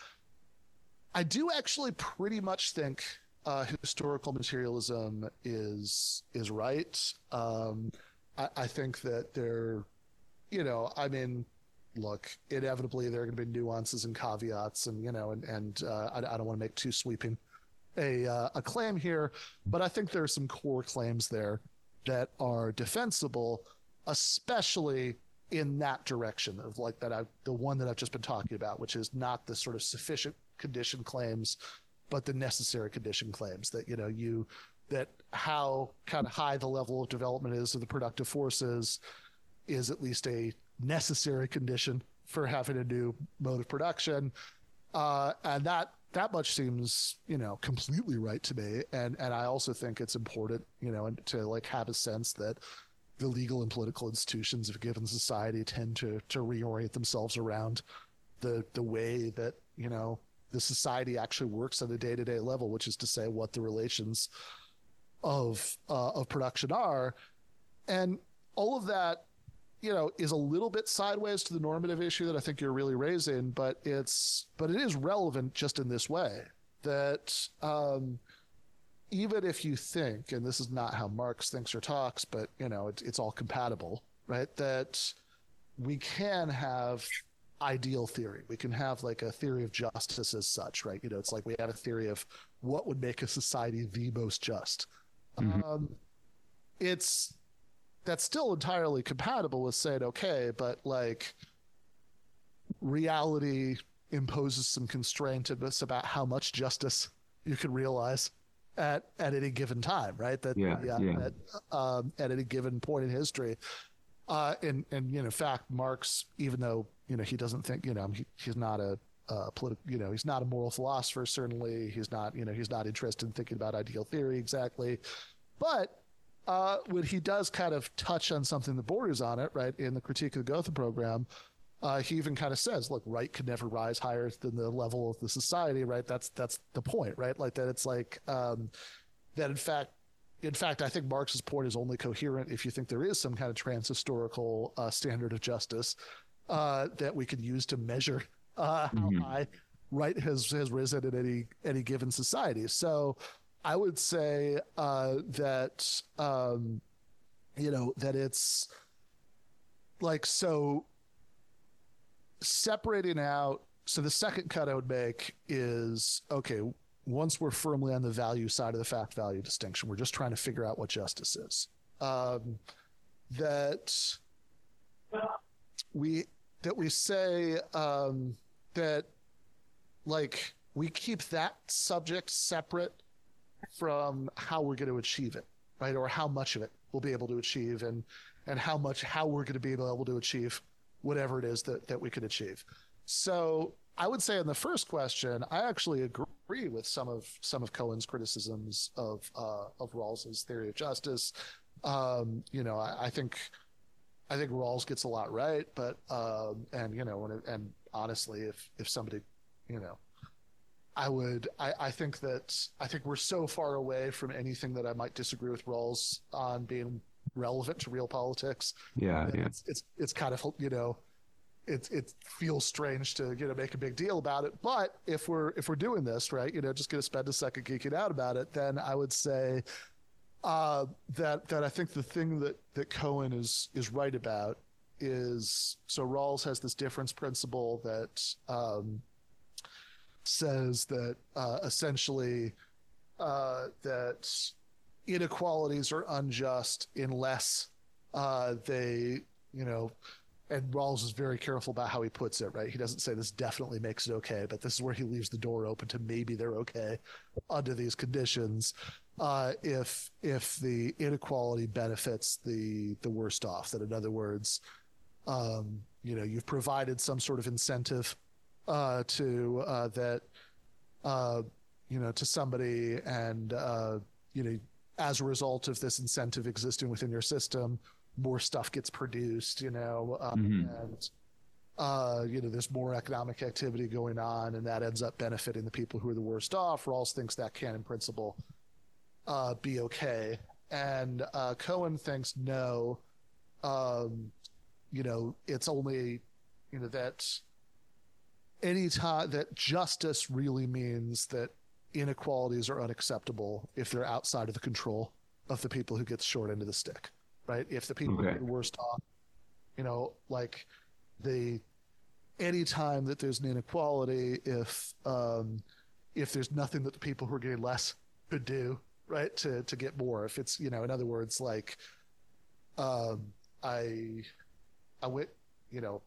I do actually pretty much think uh, historical materialism is is right. Um, I, I think that there, you know, I mean, look, inevitably there are going to be nuances and caveats, and you know, and and uh, I, I don't want to make too sweeping a uh, a claim here, but I think there are some core claims there that are defensible, especially in that direction of like that I the one that I've just been talking about, which is not the sort of sufficient condition claims, but the necessary condition claims that, you know, you that how kind of high the level of development is of the productive forces is at least a necessary condition for having a new mode of production. Uh, and that that much seems, you know, completely right to me. And and I also think it's important, you know, to like have a sense that the legal and political institutions of a given society tend to to reorient themselves around the the way that, you know, the society actually works on a day-to-day level, which is to say what the relations of uh, of production are. And all of that, you know, is a little bit sideways to the normative issue that I think you're really raising, but it's but it is relevant just in this way that um, even if you think, and this is not how Marx thinks or talks, but, you know, it, it's all compatible, right? That we can have ideal theory. We can have like a theory of justice as such, right? You know, it's like we have a theory of what would make a society the most just. Mm-hmm. Um, it's, that's still entirely compatible with saying, okay, but like reality imposes some constraint to us about how much justice you can realize at at any given time, right? That yeah, yeah, yeah. That, um, at any given point in history. Uh, and and you know, in fact, Marx, even though you know he doesn't think, you know, he, he's not a uh, political, you know, he's not a moral philosopher. Certainly, he's not, you know, he's not interested in thinking about ideal theory exactly. But uh, when he does kind of touch on something that borders on it, right, in the Critique of the Gotha program, uh, he even kind of says, "Look, right can never rise higher than the level of the society." Right? That's that's the point, right? Like that. It's like um, that. In fact. In fact, I think Marx's point is only coherent if you think there is some kind of trans-historical uh, standard of justice uh, that we could use to measure uh, how Mhm. high right has has risen in any any given society. So, I would say uh, that um, you know that it's like so separating out. So the second cut I would make is okay. Once we're firmly on the value side of the fact value distinction, we're just trying to figure out what justice is. Um, that we that we say um, that like we keep that subject separate from how we're going to achieve it, right? Or how much of it we'll be able to achieve, and and how much how we're going to be able to achieve whatever it is that that we could achieve. So I would say in the first question, I actually agree with some of some of Cohen's criticisms of uh, of Rawls's theory of justice. Um, you know, I, I think I think Rawls gets a lot right, but um, and you know, and, and honestly, if if somebody, you know, I would I, I think that I think we're so far away from anything that I might disagree with Rawls on being relevant to real politics. Yeah, And yeah. It's, it's it's kind of, you know. It it feels strange to you know make a big deal about it, but if we're if we're doing this right, you know, just gonna spend a second geeking out about it, then I would say uh, that that I think the thing that that Cohen is is right about is so Rawls has this difference principle that um, says that uh, essentially uh, that inequalities are unjust unless uh, they you know. And Rawls is very careful about how he puts it, right? He doesn't say this definitely makes it okay, but this is where he leaves the door open to maybe they're okay under these conditions uh, if if the inequality benefits the the worst off. That in other words, um, you know, you've provided some sort of incentive uh, to uh, that uh, you know to somebody, and uh, you know, as a result of this incentive existing within your system, more stuff gets produced, you know, um, Mhm. and uh, you know, there's more economic activity going on, and that ends up benefiting the people who are the worst off. Rawls thinks that can, in principle, uh, be okay, and uh, Cohen thinks no. Um, you know, it's only, you know, that any time that justice really means that inequalities are unacceptable if they're outside of the control of the people who get the short end of the stick. Right? If the people Okay. who are worst off, you know, like the any time that there's an inequality, if um, if there's nothing that the people who are getting less could do, right, to to get more. If it's, you know, in other words, like um, I I went, you know,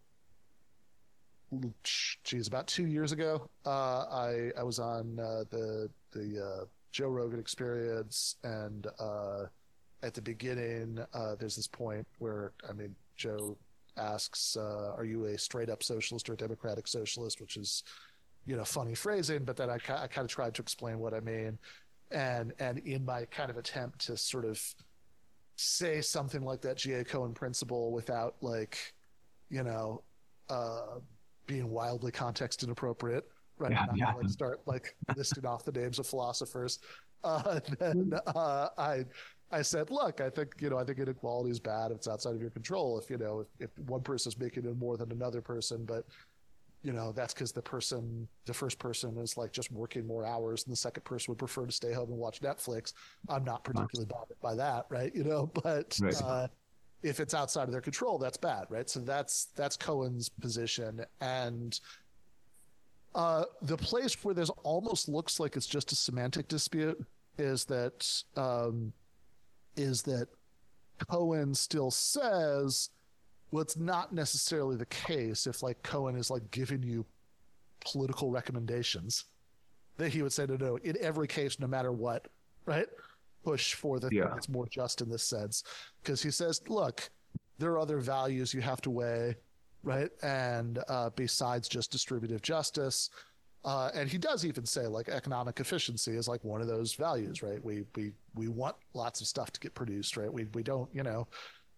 geez, about two years ago, uh, I I was on uh, the the uh, Joe Rogan Experience, and uh, at the beginning, uh, there's this point where, I mean, Joe asks, uh, are you a straight up socialist or a democratic socialist, which is, you know, funny phrasing, but then I, I kind of tried to explain what I mean. And, and in my kind of attempt to sort of say something like that G A Cohen principle without, like, you know, uh, being wildly context inappropriate, right? Yeah, Not yeah. like start like listing off the names of philosophers. Uh, then uh, I I said, look, I think, you know, I think inequality is bad if it's outside of your control. If, you know, if, if one person is making it more than another person, but, you know, that's because the person, the first person is like just working more hours and the second person would prefer to stay home and watch Netflix. I'm not particularly bothered by that, right? You know, but Right. uh, if it's outside of their control, that's bad, right? So that's that's Cohen's position. And uh, the place where there's almost looks like it's just a semantic dispute is that um, is that Cohen still says, well, it's not necessarily the case if like Cohen is like giving you political recommendations, that he would say, no, no, in every case, no matter what, right? Push for the Yeah. thing that's more just in this sense. Because he says, look, there are other values you have to weigh, right? And uh, besides just distributive justice, uh, and he does even say like economic efficiency is like one of those values, right? We we we want lots of stuff to get produced, right? We we don't, you know,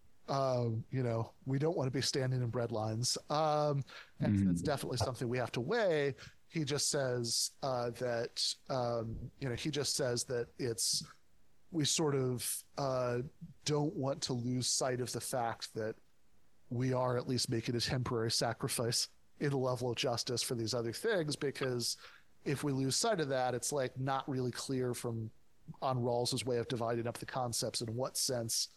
um, you know, we don't want to be standing in bread lines, um, and mm-hmm. that's definitely something we have to weigh. He just says uh, that um, you know he just says that it's we sort of uh, don't want to lose sight of the fact that we are at least making a temporary sacrifice in the level of justice for these other things, because if we lose sight of that, it's like not really clear from on Rawls's way of dividing up the concepts in what sense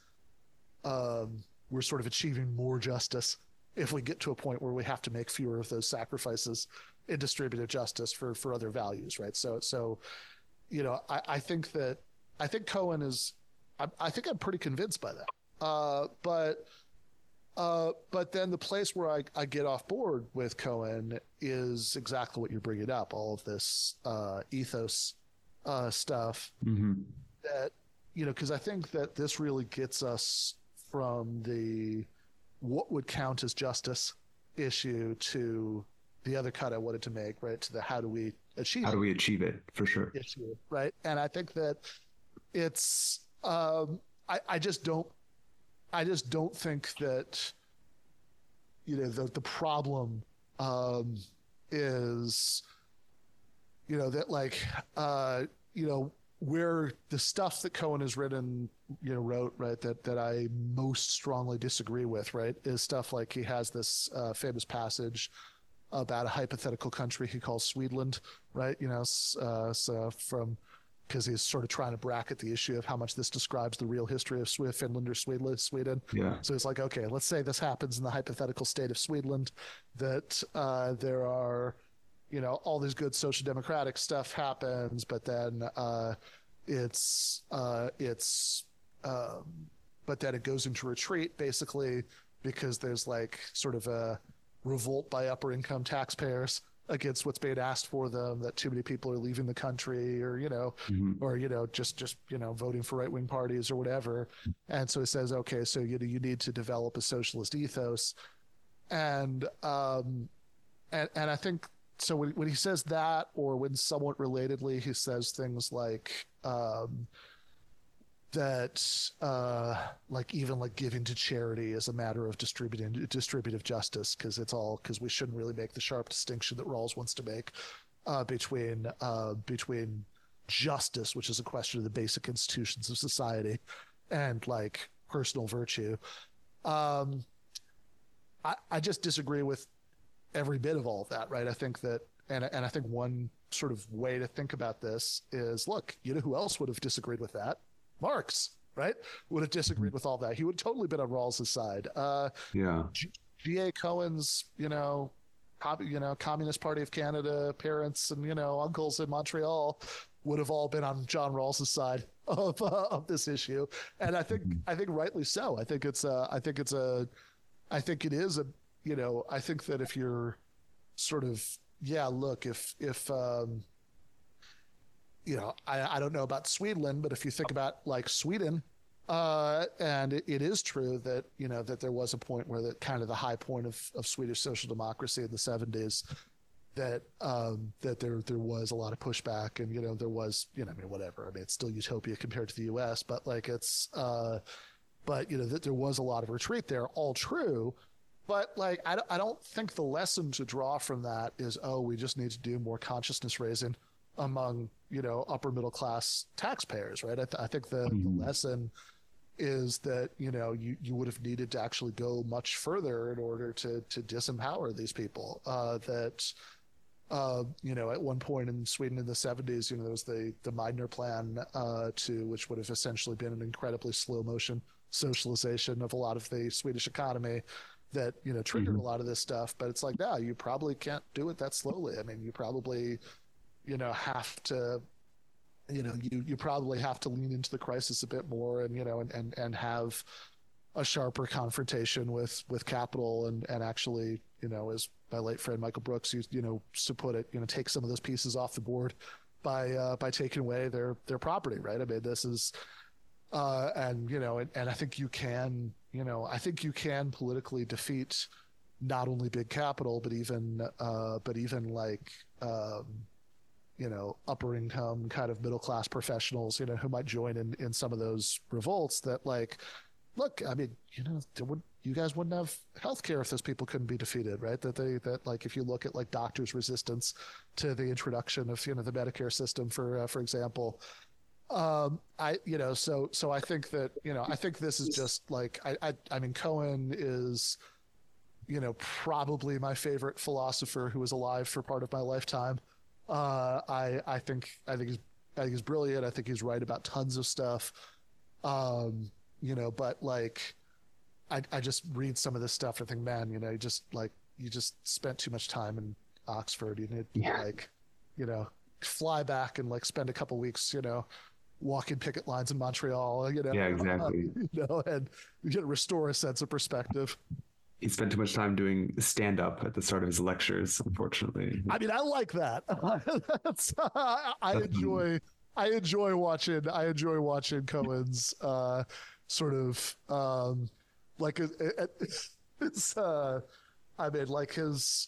um, we're sort of achieving more justice if we get to a point where we have to make fewer of those sacrifices in distributive justice for for other values, right? So so you know I, I think that I think Cohen is I, I think I'm pretty convinced by that, uh, but. Uh, but then the place where I, I get off board with Cohen is exactly what you're bringing up, all of this uh, ethos uh, stuff. Mm-hmm. That, you know, because I think that this really gets us from the what would count as justice issue to the other cut I wanted to make, right? To the how do we achieve how it do we achieve it for sure issue, right? And I think that it's um, I, I just don't. I just don't think that, you know, the, the problem um, is, you know, that like, uh, you know, where the stuff that Cohen has written, you know, wrote, right, that, that I most strongly disagree with, right, is stuff like he has this uh, famous passage about a hypothetical country he calls Swedland, right, you know, uh, so from... because he's sort of trying to bracket the issue of how much this describes the real history of Finland or Sweden. Yeah. So it's like, okay, let's say this happens in the hypothetical state of Sweden, that uh, there are, you know, all this good social democratic stuff happens, but then uh, it's uh, it's um, but then it goes into retreat basically because there's like sort of a revolt by upper income taxpayers against what's being asked for them, that too many people are leaving the country, or, you know, mm-hmm. or, you know, just, just, you know, voting for right-wing parties or whatever. And so he says, okay, so, you know, you need to develop a socialist ethos. And, um, and, and I think, so when, when he says that, or when somewhat relatedly, he says things like, um, that uh, like even like giving to charity is a matter of distributing distributive justice, because it's all because we shouldn't really make the sharp distinction that Rawls wants to make uh, between uh, between justice, which is a question of the basic institutions of society, and like personal virtue. Um, I, I just disagree with every bit of all of that, right? I think that, and and I think one sort of way to think about this is, look, you know who else would have disagreed with that? Marx, right? Would have disagreed with all that. He would totally been on Rawls' side. Uh, yeah. G A Cohen's, you know, com- you know, Communist Party of Canada parents and, you know, uncles in Montreal would have all been on John Rawls' side of uh, of this issue. And I think I think rightly so. I think it's a, I think it's a, I think it is a, you know, I think that if you're sort of, yeah, look, if if um, you know, I, I don't know about Sweden, but if you think about like Sweden, uh, and it, it is true that, you know, that there was a point where that kind of the high point of, of Swedish social democracy in the seventies, that um, that there there was a lot of pushback, and, you know, there was, you know, I mean, whatever. I mean, it's still utopia compared to the U S, but like it's, uh, but, you know, that there was a lot of retreat there, all true. But like, I don't, I don't think the lesson to draw from that is, oh, we just need to do more consciousness raising among, you know, upper middle class taxpayers, right? I, th- I think the, mm-hmm. the lesson is that, you know, you, you would have needed to actually go much further in order to to disempower these people. Uh, that, uh, you know, at one point in Sweden in the seventies, you know, there was the the Meidner plan, uh, to which would have essentially been an incredibly slow motion socialization of a lot of the Swedish economy that, you know, triggered mm-hmm. a lot of this stuff. But it's like, no, you probably can't do it that slowly. I mean, you probably, you know, have to, you know, you, you probably have to lean into the crisis a bit more, and, you know, and, and, and have a sharper confrontation with, with capital, and, and actually, you know, as my late friend Michael Brooks used, you know, to put it, you know, take some of those pieces off the board by uh, by taking away their their property, right? I mean, this is uh, and you know, and, and I think you can, you know, I think you can politically defeat not only big capital, but even uh, but even like um, you know, upper income kind of middle class professionals, you know, who might join in in some of those revolts. That like, look, I mean, you know, there would you guys wouldn't have healthcare if those people couldn't be defeated, right? That they that like if you look at like doctors' resistance to the introduction of you know the Medicare system, for uh, for example, um, I you know so so I think that you know I think this is just like I I, I mean Cohen is you know probably my favorite philosopher who was alive for part of my lifetime. Uh, I I think I think he's I think he's brilliant. I think he's right about tons of stuff. Um, you know, but like. I, I just read some of this stuff and think, man, you know, you just like you just spent too much time in Oxford. You need Yeah. like, you know, fly back and like spend a couple weeks, you know, walking picket lines in Montreal. You know, Yeah, exactly. you know, and you know, restore a sense of perspective. He spent too much time doing stand up at the start of his lectures, unfortunately. I mean, I like that. That's, I, I enjoy. I enjoy watching. I enjoy watching Cohen's uh, sort of. Um, Like it, it, it's, uh, I mean, like his,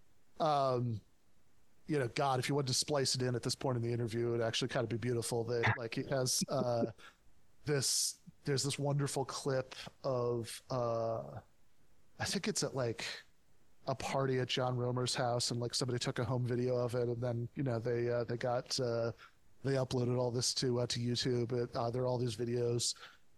um, you know, God, if you wanted to splice it in at this point in the interview, it'd actually kind of be beautiful that like he has uh, this. There's this wonderful clip of, uh, I think it's at like a party at John Romer's house, and like somebody took a home video of it, and then you know they uh, they got uh, they uploaded all this to uh, to YouTube. It, uh, there are all these videos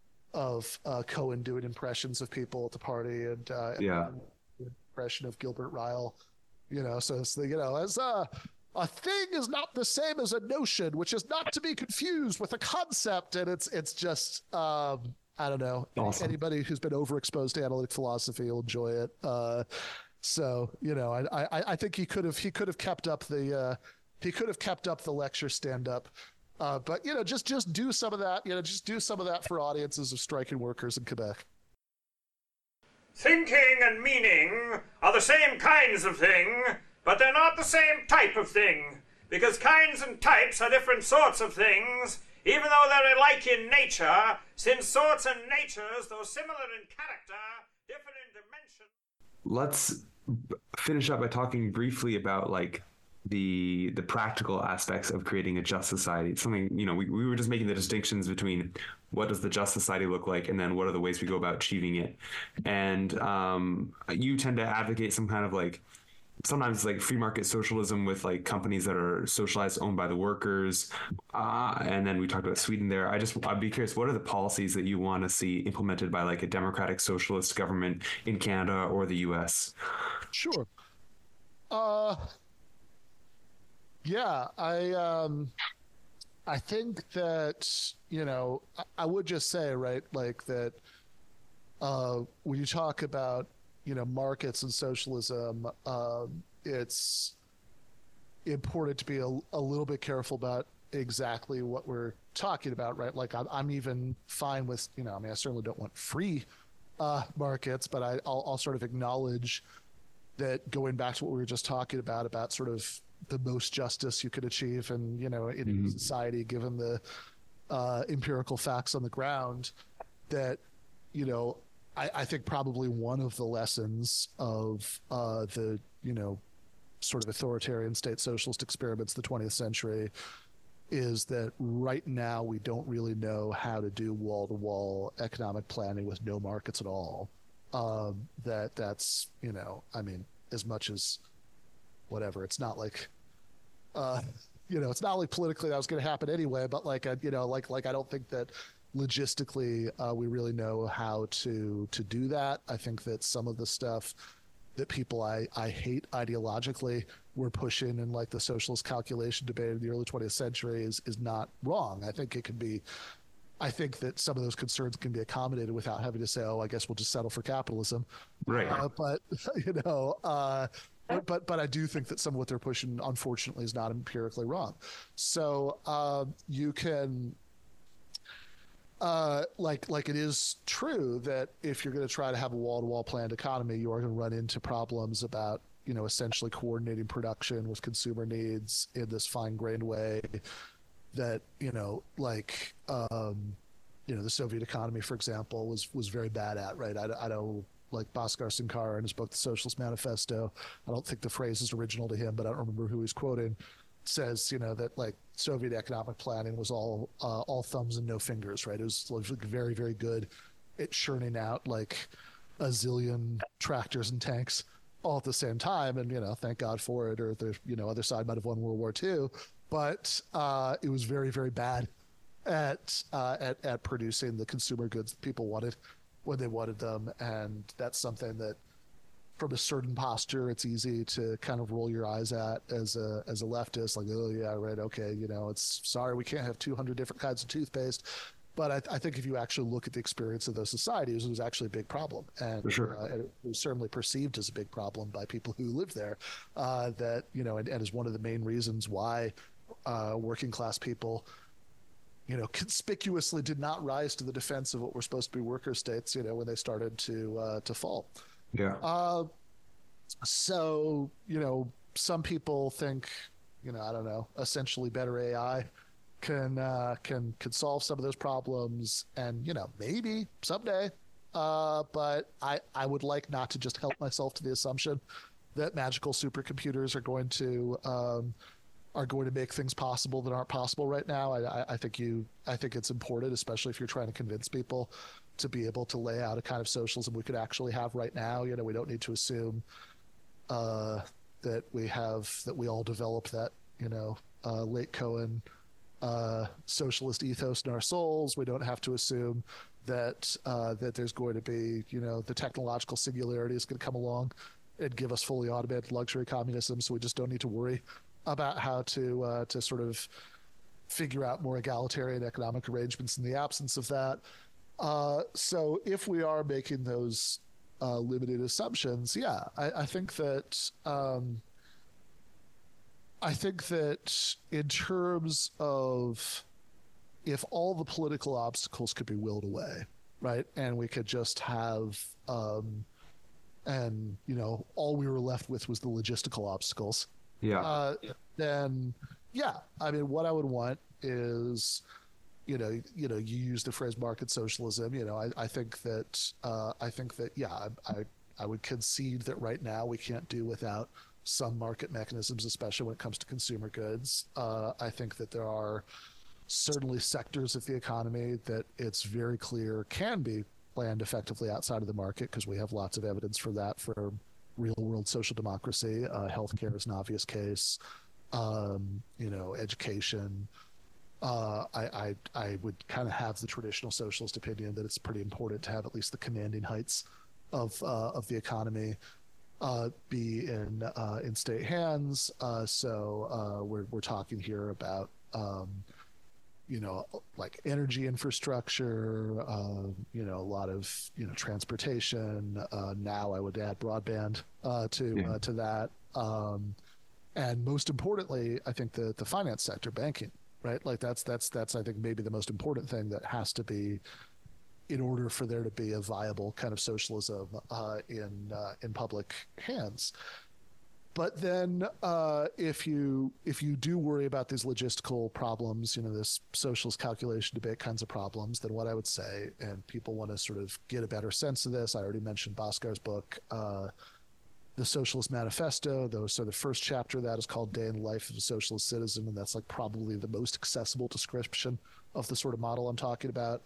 of uh, Cohen doing impressions of people at the party, and uh, Yeah. an impression of Gilbert Ryle. You know, so it's the, you know, as a a thing is not the same as a notion, which is not to be confused with a concept, and it's it's just um, I don't know. Awesome. Anybody who's been overexposed to analytic philosophy will enjoy it. Uh, so you know, I, I I think he could have he could have kept up the uh, he could have kept up the lecture stand up. Uh, but you know, just just do some of that. You know, just do some of that for audiences of striking workers in Quebec. Thinking and meaning are the same kinds of thing, but they're not the same type of thing, because kinds and types are different sorts of things, even though they're alike in nature, since sorts and natures, though similar in character, differ in dimension. Let's finish up by talking briefly about like the the practical aspects of creating a just society. It's something, you know, we, we were just making the distinctions between what does the just society look like and then what are the ways we go about achieving it. And um, you tend to advocate some kind of like sometimes like free market socialism with like companies that are socialized, owned by the workers. Uh, and then we talked about Sweden there. I just, I'd be curious, what are the policies that you want to see implemented by like a democratic socialist government in Canada or the U S? Sure. Uh, yeah, I um, I think that you know I, I would just say right like that uh, when you talk about you know markets and socialism, um, it's important to be a, a little bit careful about exactly what we're talking about, right? Like I'm, I'm even fine with you know I mean I certainly don't want free uh, markets, but I, I'll, I'll sort of acknowledge that going back to what we were just talking about about sort of the most justice you could achieve and you know in mm-hmm. society given the uh, empirical facts on the ground, that you know I, I think probably one of the lessons of uh, the you know sort of authoritarian state socialist experiments of the twentieth century is that right now we don't really know how to do wall-to-wall economic planning with no markets at all. Um, that that's you know I mean as much as whatever, it's not like uh, you know it's not like politically that was going to happen anyway, but like I, you know like like I don't think that logistically uh, we really know how to to do that. I think that some of the stuff that people I, I hate ideologically were pushing in like the socialist calculation debate in the early twentieth century is is not wrong. I think it can be I think that some of those concerns can be accommodated without having to say, oh, I guess we'll just settle for capitalism. Right. Uh, but, you know, uh, but, but but I do think that some of what they're pushing, unfortunately, is not empirically wrong. So um, you can, uh, like, like it is true that if you're going to try to have a wall-to-wall planned economy, you are going to run into problems about, you know, essentially coordinating production with consumer needs in this fine-grained way that, you know, like, um, you know, the Soviet economy, for example, was was very bad at, right? I, I know, like Bhaskar Sankara in his book, The Socialist Manifesto, I don't think the phrase is original to him, but I don't remember who he's quoting, says, you know, that like Soviet economic planning was all uh, all thumbs and no fingers, right? It was like very, very good at churning out like a zillion tractors and tanks all at the same time. And, you know, thank God for it, or the, you know, other side might have won World War Two. But uh, it was very, very bad at, uh, at at producing the consumer goods that people wanted when they wanted them. And that's something that, from a certain posture, it's easy to kind of roll your eyes at as a as a leftist, like, oh yeah, right, okay, you know, it's sorry we can't have two hundred different kinds of toothpaste. But I, I think if you actually look at the experience of those societies, it was actually a big problem, and For sure. uh, it was certainly perceived as a big problem by people who lived there. Uh, that you know, and, and is one of the main reasons why uh, working class people, you know, conspicuously did not rise to the defense of what were supposed to be worker states, you know, when they started to uh, to fall. Yeah. Uh, so, you know, some people think, you know, I don't know, essentially better A I can uh, can can solve some of those problems, and you know, maybe someday. Uh, but I I would like not to just help myself to the assumption that magical supercomputers are going to um, are going to make things possible that aren't possible right now. I, I, I think you I think it's important, especially if you're trying to convince people to be able to lay out a kind of socialism we could actually have right now. You know, we don't need to assume uh, that we have that we all develop that, you know, uh, late Cohen uh, socialist ethos in our souls. We don't have to assume that uh, that there's going to be, you know, the technological singularity is going to come along and give us fully automated luxury communism. So we just don't need to worry about how to uh, to sort of figure out more egalitarian economic arrangements in the absence of that. Uh, so if we are making those uh, limited assumptions, yeah, I, I think that um, I think that in terms of if all the political obstacles could be willed away, right, and we could just have, um, and you know, all we were left with was the logistical obstacles. Yeah. Uh, then, yeah, I mean, what I would want is, you know, you know, you use the phrase market socialism. You know, I, I think that, uh, I think that, yeah, I, I, I would concede that right now we can't do without some market mechanisms, especially when it comes to consumer goods. Uh, I think that there are certainly sectors of the economy that it's very clear can be planned effectively outside of the market, because we have lots of evidence for that for real world social democracy. Uh, healthcare is an obvious case. Um, you know, education. Uh, I, I I would kind of have the traditional socialist opinion that it's pretty important to have at least the commanding heights of uh, of the economy uh, be in uh, in state hands. Uh, so uh, we're we're talking here about um, you know, like energy infrastructure, uh, you know, a lot of, you know, transportation. Uh, now I would add broadband uh, to Yeah. uh, to that, um, and most importantly, I think the the finance sector, banking, right? Like that's that's that's I think maybe the most important thing that has to be in order for there to be a viable kind of socialism uh, in uh, in public hands. But then, uh, if you if you do worry about these logistical problems, you know, this socialist calculation debate kinds of problems, then what I would say, and people want to sort of get a better sense of this, I already mentioned Bhaskar's book, uh, The Socialist Manifesto. Though, so the first chapter of that is called Day in the Life of a Socialist Citizen, and that's like probably the most accessible description of the sort of model I'm talking about.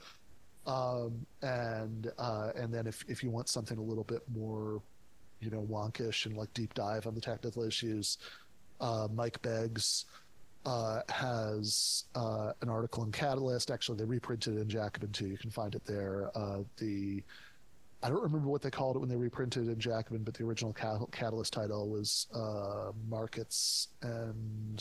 Um, and uh, and then if if you want something a little bit more, you know, wonkish and like deep dive on the technical issues, uh, Mike Beggs uh, has uh, an article in Catalyst. Actually, they reprinted it in Jacobin too. You can find it there. Uh, the I don't remember what they called it when they reprinted it in Jacobin, but the original Catalyst title was uh, Markets and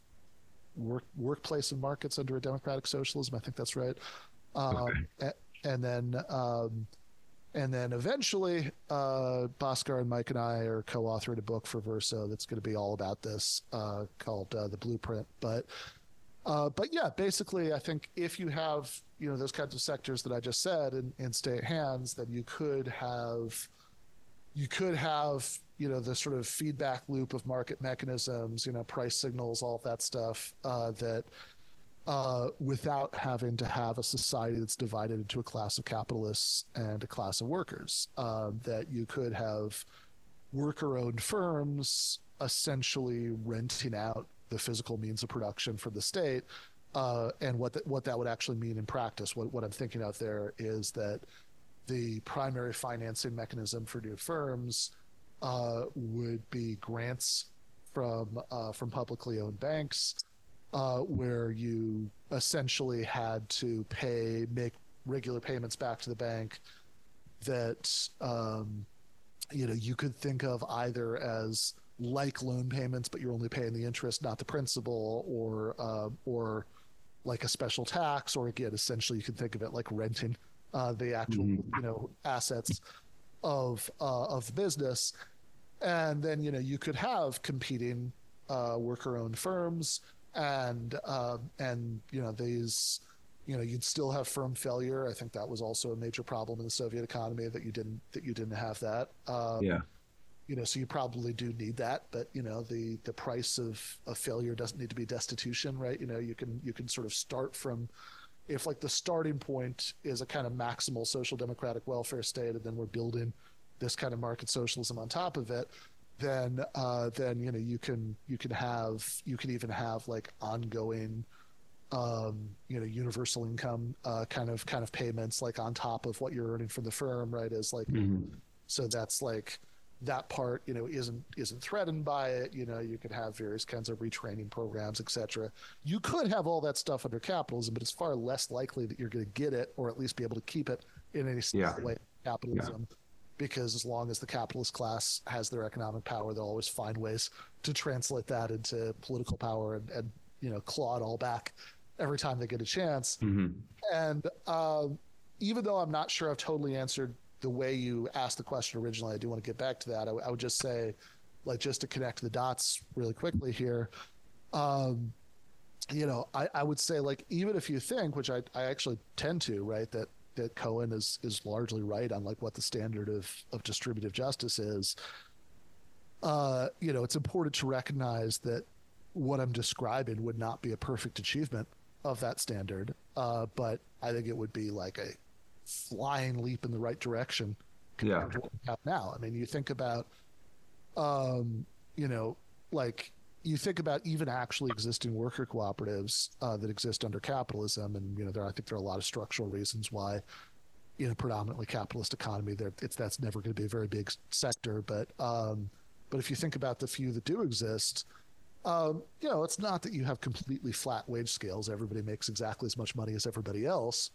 Work Workplace and Markets under a Democratic Socialism. I think that's right. Um, Okay. and, and then. Um, And then eventually, uh, Bhaskar and Mike and I are co-authoring a book for Verso that's going to be all about this, uh, called uh, The Blueprint. But, uh, but yeah, basically, I think if you have, you know, those kinds of sectors that I just said in, in state hands, then you could have you could have, you know, the sort of feedback loop of market mechanisms, you know, price signals, all of that stuff, uh, that uh, without having to have a society that's divided into a class of capitalists and a class of workers, uh, that you could have worker-owned firms essentially renting out the physical means of production for the state. Uh, and what, the, what that would actually mean in practice, what, what I'm thinking of there is that the primary financing mechanism for new firms uh, would be grants from uh, from publicly owned banks, uh, where you essentially had to pay make regular payments back to the bank that um, you know you could think of either as like loan payments, but you're only paying the interest, not the principal, or uh, or like a special tax, or again, essentially you could think of it like renting uh, the actual mm-hmm. you know assets of uh, of the business. And then, you know, you could have competing uh, worker-owned firms, and uh, and you know these, you know, you'd still have firm failure. I think that was also a major problem in the Soviet economy, that you didn't that you didn't have that. Um, yeah. You know, so you probably do need that, but you know, the the price of, of failure doesn't need to be destitution, right? You know, you can you can sort of start from, if like the starting point is a kind of maximal social democratic welfare state, and then we're building this kind of market socialism on top of it, then uh, then you know you can you can have you can even have like ongoing um, you know universal income uh, kind of kind of payments like on top of what you're earning from the firm, right? Is like mm-hmm. so that's like that part you know isn't isn't threatened by it. You know you could have various kinds of retraining programs, et cetera. You could have all that stuff under capitalism, but it's far less likely that you're going to get it or at least be able to keep it in any yeah. way capitalism. Yeah. Because as long as the capitalist class has their economic power, they'll always find ways to translate that into political power and, and you know, claw it all back every time they get a chance. Mm-hmm. And uh, even though I'm not sure I've totally answered the way you asked the question originally, I do want to get back to that. I, I would just say, like, just to connect the dots really quickly here, um, you know, I, I would say, like, even if you think, which I, I actually tend to, right, that that Cohen is is largely right on like what the standard of of distributive justice is. Uh, you know, it's important to recognize that what I'm describing would not be a perfect achievement of that standard, uh, but I think it would be like a flying leap in the right direction compared yeah. to what we have now. I mean, you think about, um, you know, like. You think about even actually existing worker cooperatives uh, that exist under capitalism, and you know, there I think there are a lot of structural reasons why, in a predominantly capitalist economy, there it's that's never going to be a very big sector. But um, but if you think about the few that do exist, um, you know, it's not that you have completely flat wage scales. Everybody makes exactly as much money as everybody else,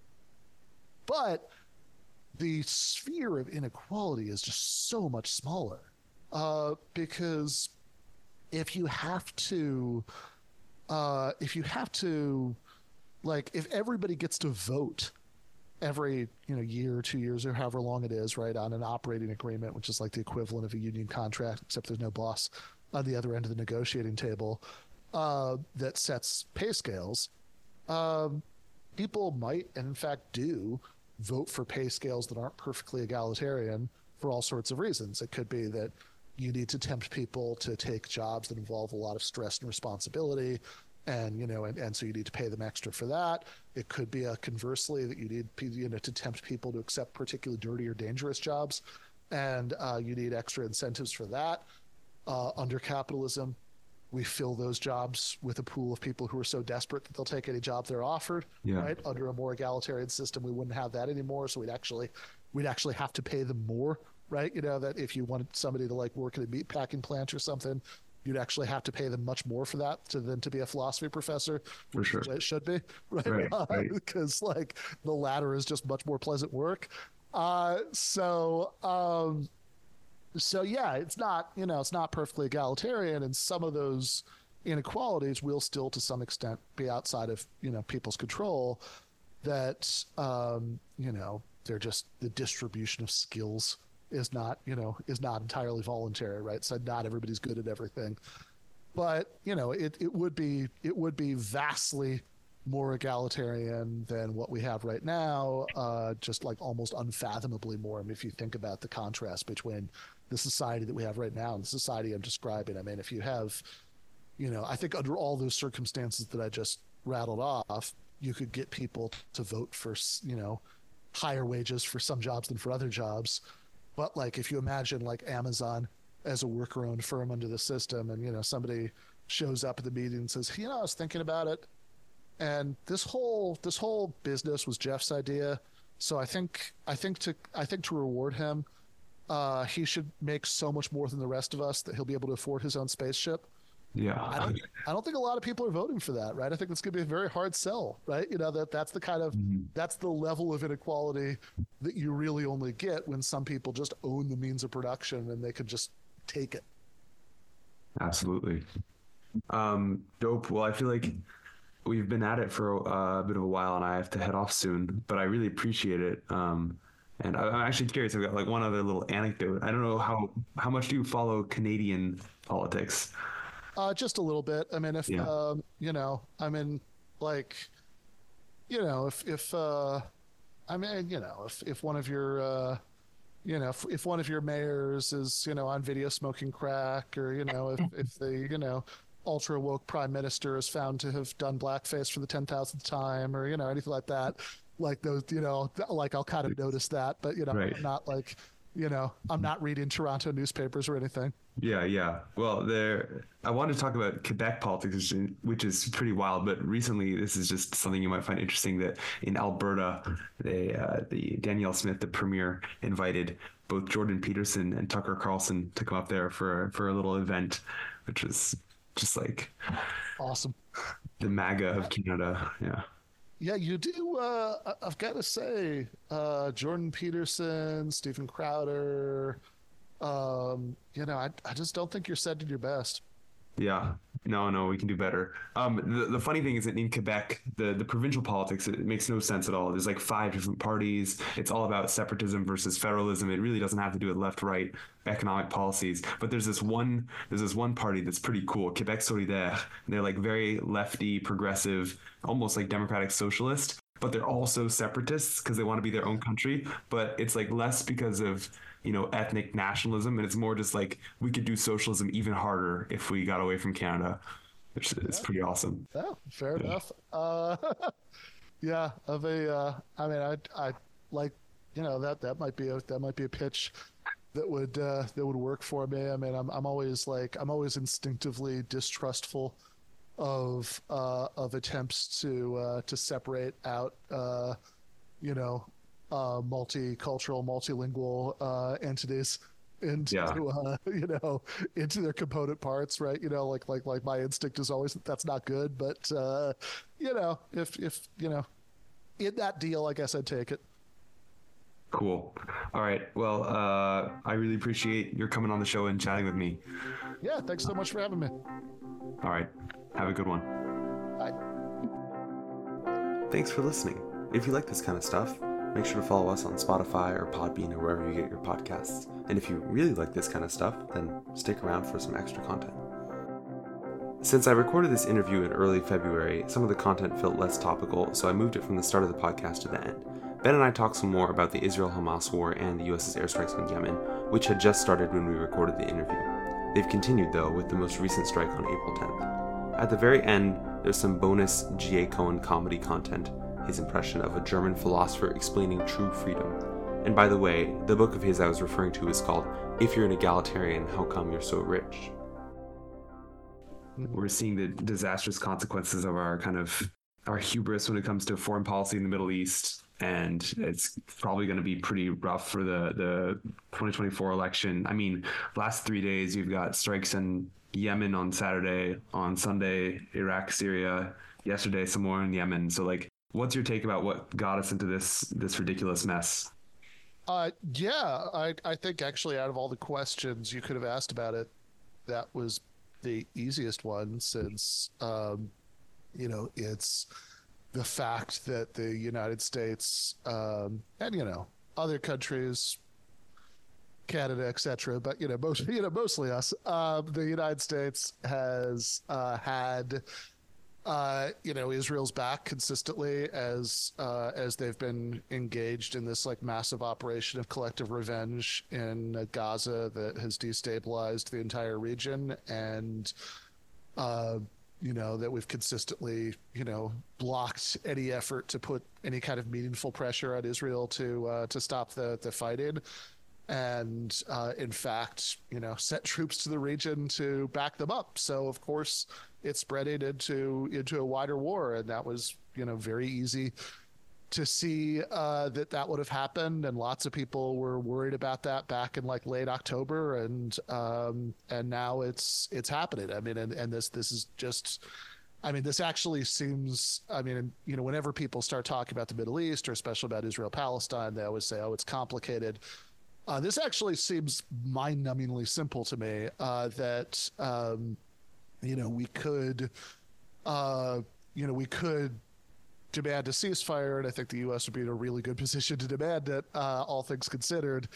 but the sphere of inequality is just so much smaller uh, because. If you have to, uh, if you have to, like, if everybody gets to vote every, you know, year or two years or however long it is, right, on an operating agreement, which is like the equivalent of a union contract, except there's no boss on the other end of the negotiating table, uh, that sets pay scales, um, people might, and in fact do, vote for pay scales that aren't perfectly egalitarian for all sorts of reasons. It could be that you need to tempt people to take jobs that involve a lot of stress and responsibility, and you know, and, and so you need to pay them extra for that. It could be a conversely that you need, you know, to tempt people to accept particularly dirty or dangerous jobs, and uh, you need extra incentives for that. Uh, under capitalism, we fill those jobs with a pool of people who are so desperate that they'll take any job they're offered. Yeah. Right? Under a more egalitarian system, we wouldn't have that anymore. So we'd actually, we'd actually have to pay them more. Right, you know, that if you wanted somebody to like work at a meat packing plant or something, you'd actually have to pay them much more for that to than to be a philosophy professor. For sure, it should be right, right, uh, right. Because like the latter is just much more pleasant work. Uh, so, um, so yeah, it's not you know it's not perfectly egalitarian, and some of those inequalities will still to some extent be outside of you know people's control. That um, you know they're just the distribution of skills. is not, you know, is not entirely voluntary, right? So not everybody's good at everything. But, you know, it, it would be it would be vastly more egalitarian than what we have right now, uh, just like almost unfathomably more. I mean, if you think about the contrast between the society that we have right now and the society I'm describing, I mean, if you have, you know, I think under all those circumstances that I just rattled off, you could get people to vote for, you know, higher wages for some jobs than for other jobs. But like, if you imagine like Amazon as a worker-owned firm under the system, and, you know, somebody shows up at the meeting and says, you know, I was thinking about it, and this whole this whole business was Jeff's idea. So I think I think to I think to reward him, uh, he should make so much more than the rest of us that he'll be able to afford his own spaceship. Yeah, I don't I don't think a lot of people are voting for that, right? I think it's going to be a very hard sell, right? You know, that that's the kind of mm-hmm. that's the level of inequality that you really only get when some people just own the means of production and they could just take it. Absolutely. Um, dope. Well, I feel like we've been at it for a, a bit of a while, and I have to head off soon, but I really appreciate it. Um, and I, I'm actually curious. I've got like one other little anecdote. I don't know how, how much do you follow Canadian politics? Uh, just a little bit. I mean, if, yeah. um, you know, I mean, like, you know, if, if, uh, I mean, you know, if, if one of your, uh, you know, if, if one of your mayors is, you know, on video smoking crack, or, you know, if, if the, you know, ultra woke prime minister is found to have done blackface for the ten thousandth time, or, you know, anything like that, like those, you know, like I'll kind of notice that, but, you know, right. I'm not like, you know, I'm not reading Toronto newspapers or anything. Yeah, yeah. Well, there, I wanted to talk about Quebec politics, which is pretty wild, but recently this is just something you might find interesting, that in Alberta, they, uh, the Danielle Smith, the premier, invited both Jordan Peterson and Tucker Carlson to come up there for, for a little event, which was just like awesome. The MAGA of Canada. Yeah. Yeah, you do. Uh, I've got to say, uh, Jordan Peterson, Stephen Crowder, um, you know, I, I just don't think you're setting your best. Yeah. No, no, we can do better. Um, the, the funny thing is that in Quebec, the, the provincial politics, it makes no sense at all. There's like five different parties. It's all about separatism versus federalism. It really doesn't have to do with left, right, economic policies. But there's this one, there's this one party that's pretty cool, Quebec Solidaire. And they're like very lefty, progressive, almost like democratic socialist, but they're also separatists because they want to be their own country. But it's like less because of, you know, ethnic nationalism, and it's more just like we could do socialism even harder if we got away from Canada, which is yeah. pretty awesome. Yeah, fair yeah. enough. Uh, yeah, of a, uh, I mean, I, I like, you know, that that might be a that might be a pitch that would uh, that would work for me. I mean, I'm I'm always like I'm always instinctively distrustful of uh, of attempts to uh, to separate out, uh, you know. Uh, multicultural, multilingual uh, entities into yeah. uh, you know into their component parts, right? You know, like like like my instinct is always that that's not good, but uh, you know, if if you know, in that deal, I guess I'd take it. Cool. All right. Well, uh, I really appreciate your coming on the show and chatting with me. Yeah. Thanks so much for having me. All right. Have a good one. Bye. Thanks for listening. If you like this kind of stuff, make sure to follow us on Spotify or Podbean or wherever you get your podcasts. And if you really like this kind of stuff, then stick around for some extra content. Since I recorded this interview in early February, some of the content felt less topical, so I moved it from the start of the podcast to the end. Ben and I talked some more about the Israel-Hamas war and the U S's airstrikes on Yemen, which had just started when we recorded the interview. They've continued, though, with the most recent strike on April tenth. At the very end, there's some bonus G A. Cohen comedy content, his impression of a German philosopher explaining true freedom. And by the way, the book of his I was referring to is called If You're an Egalitarian, How Come You're So Rich? We're seeing the disastrous consequences of our kind of our hubris when it comes to foreign policy in the Middle East. And it's probably going to be pretty rough for the, the twenty twenty-four election. I mean, last three days, you've got strikes in Yemen on Saturday, on Sunday, Iraq, Syria, yesterday, some more in Yemen. So like, what's your take about what got us into this this ridiculous mess? Uh, yeah, I, I think actually out of all the questions you could have asked about it, that was the easiest one, since, um, you know, it's the fact that the United States um, and, you know, other countries, Canada, et cetera, but, you know, most, you know, mostly us, uh, the United States has uh, had uh, you know, Israel's back consistently as uh, as they've been engaged in this like massive operation of collective revenge in uh, Gaza that has destabilized the entire region, and uh, you know that we've consistently you know blocked any effort to put any kind of meaningful pressure on Israel to uh, to stop the the fighting. And uh, in fact, you know, sent troops to the region to back them up. So of course, it spread it into into a wider war, and that was you know very easy to see uh, that that would have happened. And lots of people were worried about that back in like late October, and um, and now it's it's happening. I mean, and, and this this is just. I mean, this actually seems, I mean, you know, whenever people start talking about the Middle East, or especially about Israel Palestine, they always say, oh, it's complicated. Uh, this actually seems mind-numbingly simple to me. Uh, that um, you know we could, uh, you know, we could demand a ceasefire, and I think the U S would be in a really good position to demand it, uh, all things considered,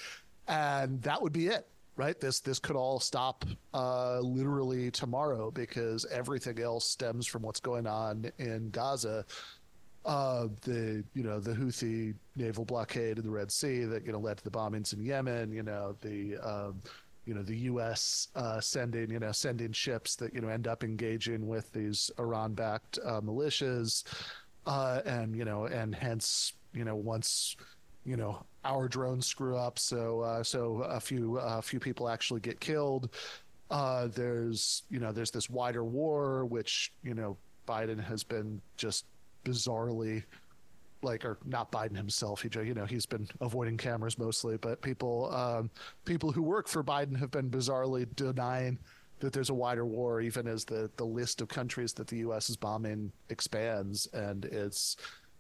and that would be it, right? This this could all stop uh, literally tomorrow, because everything else stems from what's going on in Gaza. Uh, the you know the Houthi naval blockade in the Red Sea that you know led to the bombings in Yemen. You know the um, you know the U S uh, sending you know sending ships that you know end up engaging with these Iran-backed uh, militias, uh, and you know and hence you know once you know our drones screw up, so uh, so a few a uh, few people actually get killed. Uh, there's you know there's this wider war, which you know Biden has been just bizarrely like or not Biden himself, he you know he's been avoiding cameras mostly, but people um people who work for Biden have been bizarrely denying that there's a wider war, even as the the list of countries that the U S is bombing expands, and it's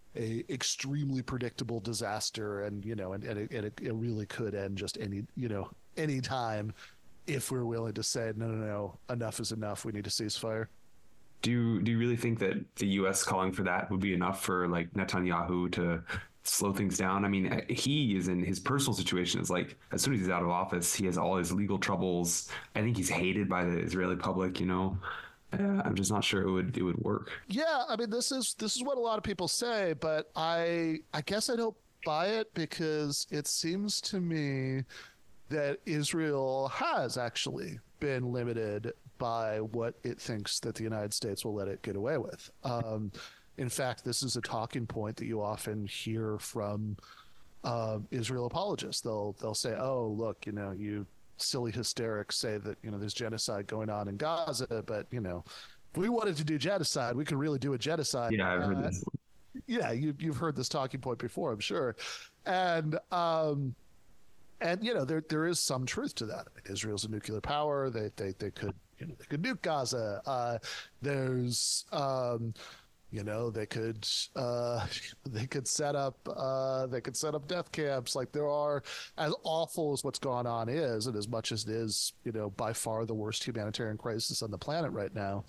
a extremely predictable disaster, and you know and, and, it, and it, it really could end just any you know any time if we're willing to say no no no enough is enough, we need a ceasefire. Do you, do you really think that the U S calling for that would be enough for like Netanyahu to slow things down? I mean, he is in his personal situation is like, as soon as he's out of office, he has all his legal troubles. I think he's hated by the Israeli public, you know? Uh, I'm just not sure it would, it would work. Yeah. I mean, this is, this is what a lot of people say, but I, I guess I don't buy it, because it seems to me that Israel has actually been limited by what it thinks that the United States will let it get away with. Um, in fact, this is a talking point that you often hear from uh, Israel apologists. They'll they'll say, "Oh, look, you know, you silly hysterics say that you know there's genocide going on in Gaza, but you know, if we wanted to do genocide, we could really do a genocide." Yeah, I've heard uh, this. Yeah, you, you've heard this talking point before, I'm sure, and. Um, And you know there there is some truth to that. I mean, Israel's a nuclear power. They they they could you know they could nuke Gaza. Uh, there's um, you know they could uh, they could set up uh, they could set up death camps. Like there are, as awful as what's going on is, and as much as it is you know by far the worst humanitarian crisis on the planet right now,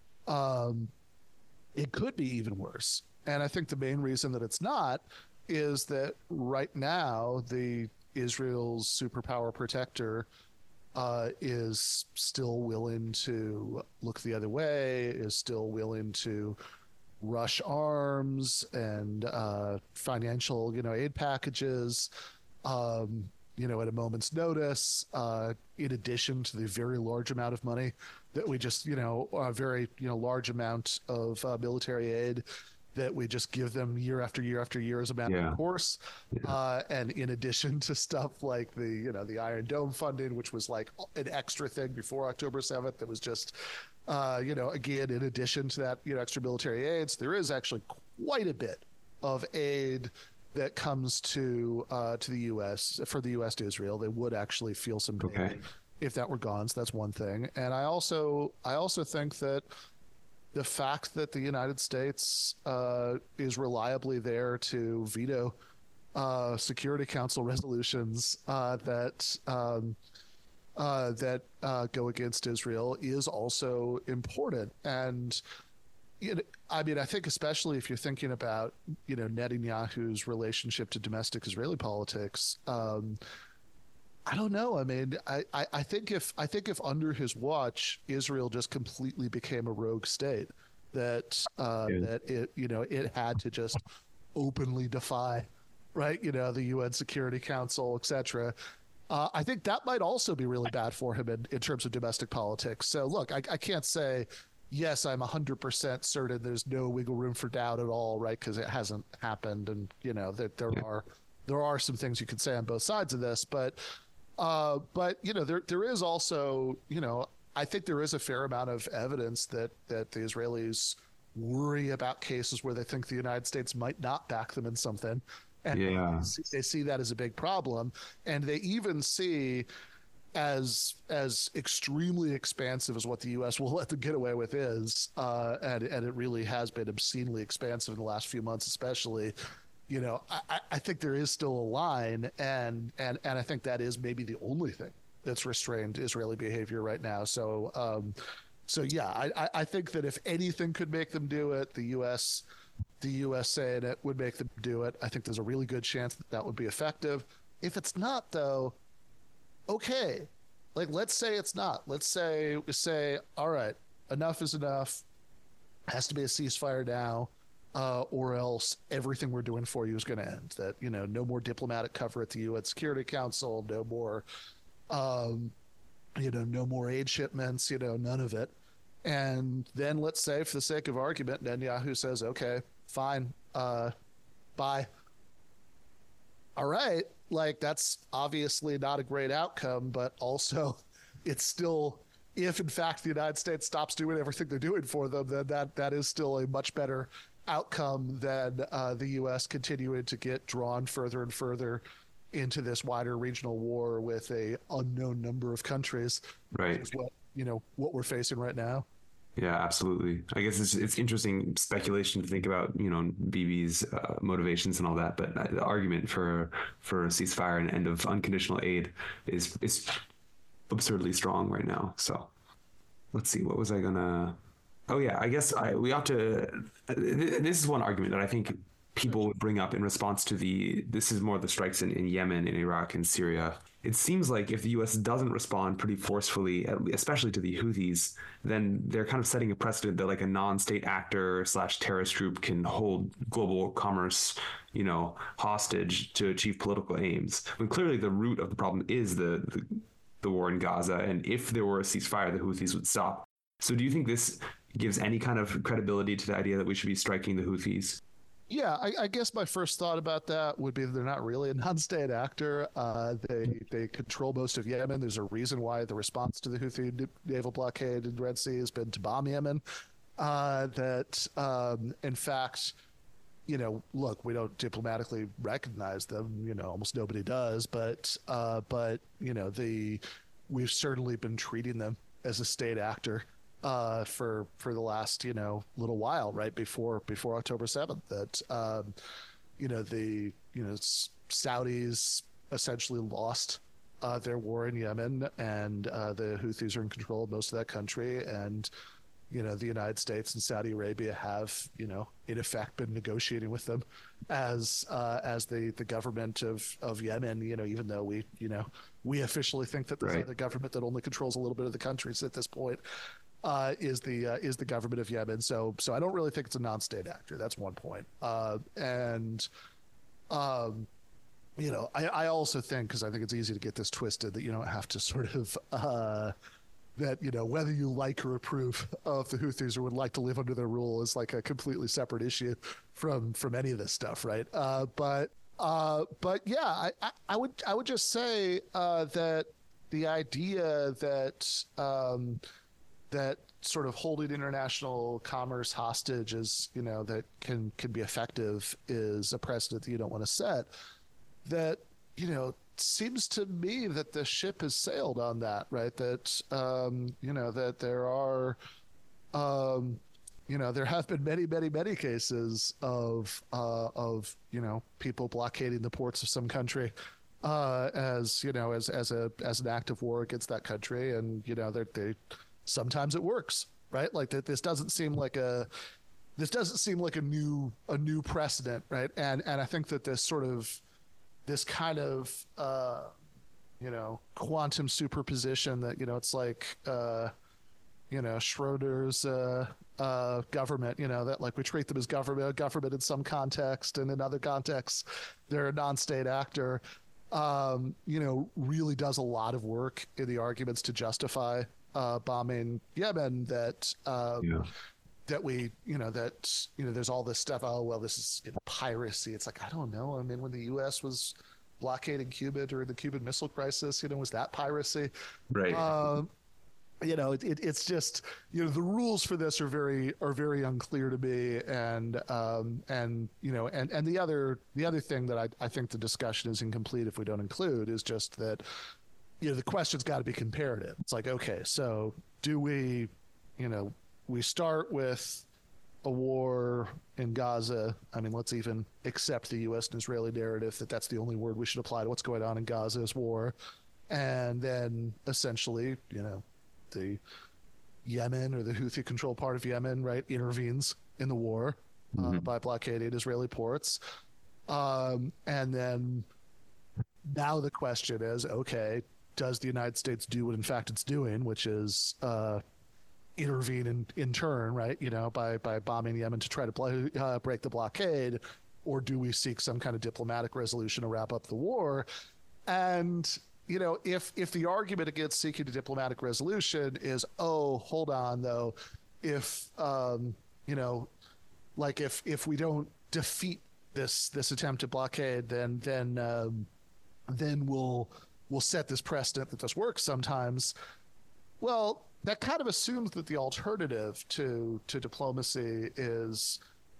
um, it could be even worse. And I think the main reason that it's not is that right now the Israel's superpower protector uh, is still willing to look the other way, is still willing to rush arms and uh, financial, you know, aid packages, um, you know, at a moment's notice, uh, in addition to the very large amount of money that we just, you know, a very, you know, large amount of uh, military aid that we just give them year after year after year as a matter Yeah. of course. Yeah. Uh, and in addition to stuff like the, you know, the Iron Dome funding, which was like an extra thing before October seventh, that was just, uh, you know, again, in addition to that, you know, extra military aids, there is actually quite a bit of aid that comes to uh, to the U S for the U S to Israel. They would actually feel some pain Okay. if that were gone. So that's one thing. And I also I also think that the fact that the United States uh, is reliably there to veto uh, Security Council resolutions uh, that um, uh, that uh, go against Israel is also important. And it, I mean, I think especially if you're thinking about you know Netanyahu's relationship to domestic Israeli politics. Um, I don't know. I mean, I, I, I think if I think if under his watch Israel just completely became a rogue state, that uh, Yeah. that it you know it had to just openly defy, right? You know, the U N Security Council, et cetera. Uh, I think that might also be really bad for him in, in terms of domestic politics. So look, I, I can't say, yes, I'm one hundred percent certain there's no wiggle room for doubt at all, right? Because it hasn't happened. And, you know, that there, there are there are some things you could say on both sides of this. But, uh, but you know, there there is also, you know, I think there is a fair amount of evidence that that the Israelis worry about cases where they think the United States might not back them in something. And Yeah. they see that as a big problem. And they even see as as extremely expansive as what the U S will let them get away with is, uh, and, and it really has been obscenely expansive in the last few months, especially. You know, I, I think there is still a line, and, and, and I think that is maybe the only thing that's restrained Israeli behavior right now. So, um, so yeah, I, I think that if anything could make them do it, the U S the U S saying it would make them do it. I think there's a really good chance that that would be effective. If it's not, though, okay, like let's say it's not. Let's say say all right, enough is enough. Has to be a ceasefire now, uh, or else everything we're doing for you is going to end. That you know, no more diplomatic cover at the U N Security Council, no more, um, you know, no more aid shipments. You know, none of it. And then let's say, for the sake of argument, Netanyahu says, okay, fine, uh, bye. All right, like that's obviously not a great outcome, but also it's still, if in fact the United States stops doing everything they're doing for them, then that, that is still a much better outcome than uh, the U S continuing to get drawn further and further into this wider regional war with a unknown number of countries. Right. Which is what, you know, what we're facing right now. Yeah, absolutely. I guess it's it's interesting speculation to think about, you know, Bibi's uh, motivations and all that, but the argument for for a ceasefire and end of unconditional aid is is absurdly strong right now. So let's see, what was I gonna? Oh yeah, I guess I we ought to. This is one argument that I think people would bring up in response to the. This is more the strikes in, in Yemen, in Iraq, and Syria. It seems like if the U S doesn't respond pretty forcefully, especially to the Houthis, then they're kind of setting a precedent that like a non-state actor slash terrorist group can hold global commerce, you know, hostage to achieve political aims. When clearly the root of the problem is the, the the war in Gaza, and if there were a ceasefire, the Houthis would stop. So do you think this gives any kind of credibility to the idea that we should be striking the Houthis? Yeah, I, I guess my first thought about that would be they're not really a non-state actor. Uh, they they control most of Yemen. There's a reason why the response to the Houthi naval blockade in the Red Sea has been to bomb Yemen. Uh, that, um, in fact, you know, look, we don't diplomatically recognize them. You know, almost nobody does. But uh, but you know, the we've certainly been treating them as a state actor. Uh, for for the last you know little while, right before before October seventh, that um, you know the you know Saudis essentially lost uh, their war in Yemen, and uh, the Houthis are in control of most of that country, and you know the United States and Saudi Arabia have you know in effect been negotiating with them as uh, as the the government of of Yemen. You know, even though we you know we officially think that Right. the government that only controls a little bit of the countries at this point. Uh, is the uh, is the government of Yemen. So so I don't really think it's a non-state actor. That's one point. Uh, and um, you know, I, I also think, because I think it's easy to get this twisted, that you don't have to sort of uh, that you know whether you like or approve of the Houthis or would like to live under their rule is like a completely separate issue from from any of this stuff, right? Uh, but uh, but yeah, I, I, I would I would just say uh, that the idea that um, that sort of holding international commerce hostage is, you know, that can can be effective is a precedent that you don't want to set. That, you know, seems to me that the ship has sailed on that, right? That, um, you know, that there are, um, you know, there have been many, many, many cases of, uh, of, you know, people blockading the ports of some country uh, as, you know, as, as a, as an act of war against that country. And, you know, they they sometimes it works, right? Like that, this doesn't seem like a, this doesn't seem like a new, a new precedent, right? And, and I think that this sort of, this kind of, uh, you know, quantum superposition that, you know, it's like, uh, you know, Schroeder's uh, uh, government, you know, that like we treat them as government, government in some context, and in other contexts, they're a non-state actor, um, you know, really does a lot of work in the arguments to justify uh, bombing Yemen that, uh, yeah. that we, you know, that, you know, there's all this stuff. Oh, well, this is, you know, piracy. It's like, I don't know. I mean, when the U S was blockading Cuba during the Cuban Missile Crisis, you know, was that piracy? Right. Um, you know, it, it, it's just, you know, the rules for this are very are very unclear to me, and um, and you know, and and the other the other thing that I I think the discussion is incomplete if we don't include is just that, you know, the question's got to be comparative. It's like, okay, so do we, you know, we start with a war in Gaza. I mean, let's even accept the U S and Israeli narrative that that's the only word we should apply to what's going on in Gaza is war, and then essentially, you know, the Yemen or the Houthi-controlled part of Yemen, right, intervenes in the war mm-hmm. uh, by blockading Israeli ports. Um, and then now the question is, okay, does the United States do what in fact it's doing, which is uh, intervene in, in turn, right, you know, by, by bombing Yemen to try to bl- uh, break the blockade, or do we seek some kind of diplomatic resolution to wrap up the war? And you know, if if the argument against seeking a diplomatic resolution is, oh, hold on, though, if um, you know, like if if we don't defeat this this attempt at blockade, then then um, then we'll we'll set this precedent that this works sometimes. Well, that kind of assumes that the alternative to to diplomacy is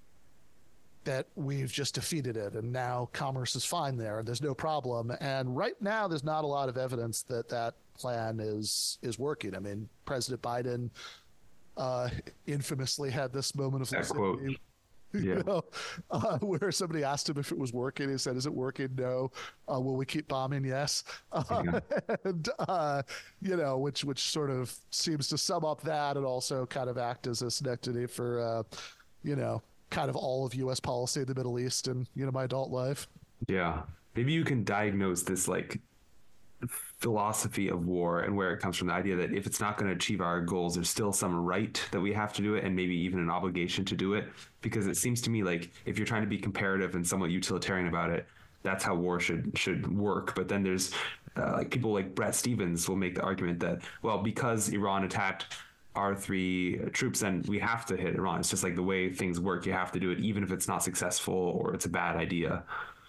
that we've just defeated it and now commerce is fine there and there's no problem. And right now there's not a lot of evidence that that plan is is working. I mean, President Biden uh, infamously had this moment of that quote. You yeah. know, uh, where somebody asked him if it was working. He said, is it working? No. Uh, will we keep bombing? Yes. Uh, yeah. And, uh, you know, which which sort of seems to sum up that and also kind of act as a synecdoche for, uh, you know, kind of all of U S policy in the Middle East and, you know, my adult life. Yeah. Maybe you can diagnose this like philosophy of war and where it comes from, the idea that if it's not going to achieve our goals, there's still some right that we have to do it and maybe even an obligation to do it. Because it seems to me like if you're trying to be comparative and somewhat utilitarian about it, that's how war should should work. But then there's uh, like people like Brett Stevens will make the argument that, well, because Iran attacked our three troops, and we have to hit Iran. It's just like the way things work. You have to do it, even if it's not successful or it's a bad idea.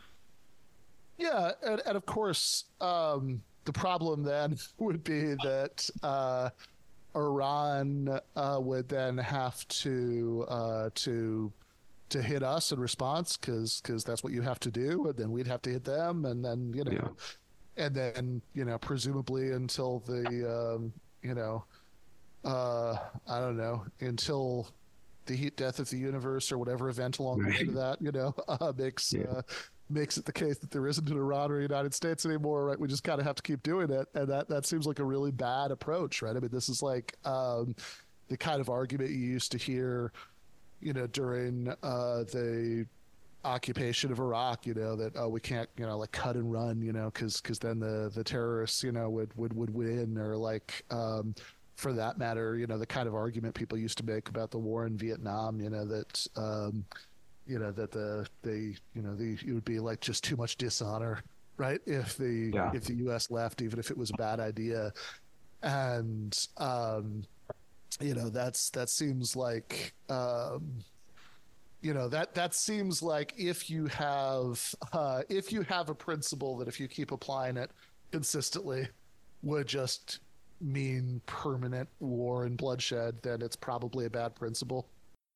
Yeah, and, and of course, um, the problem then would be that uh, Iran uh, would then have to uh, to to hit us in response, because because that's what you have to do, and then we'd have to hit them, and then you know, yeah. and then you know, presumably until the um, you know. Uh, I don't know, until the heat death of the universe or whatever event along the way to that, you know, uh, makes yeah. uh, makes it the case that there isn't an Iran or United States anymore, right? We just kind of have to keep doing it, and that that seems like a really bad approach, right? I mean, this is like um, the kind of argument you used to hear, you know, during uh, the occupation of Iraq, you know, that oh, we can't, you know, like cut and run, you know, because because then the the terrorists, you know, would would would win, or like. Um, For that matter, you know, the kind of argument people used to make about the war in Vietnam, you know, that, um, you know, that the, the, you know, the, it would be like just too much dishonor, right? If the, yeah. if the U S left, even if it was a bad idea. And, um, you know, that's, that seems like, um, you know, that, that seems like if you have, uh, if you have a principle that if you keep applying it consistently would just mean permanent war and bloodshed, then it's probably a bad principle.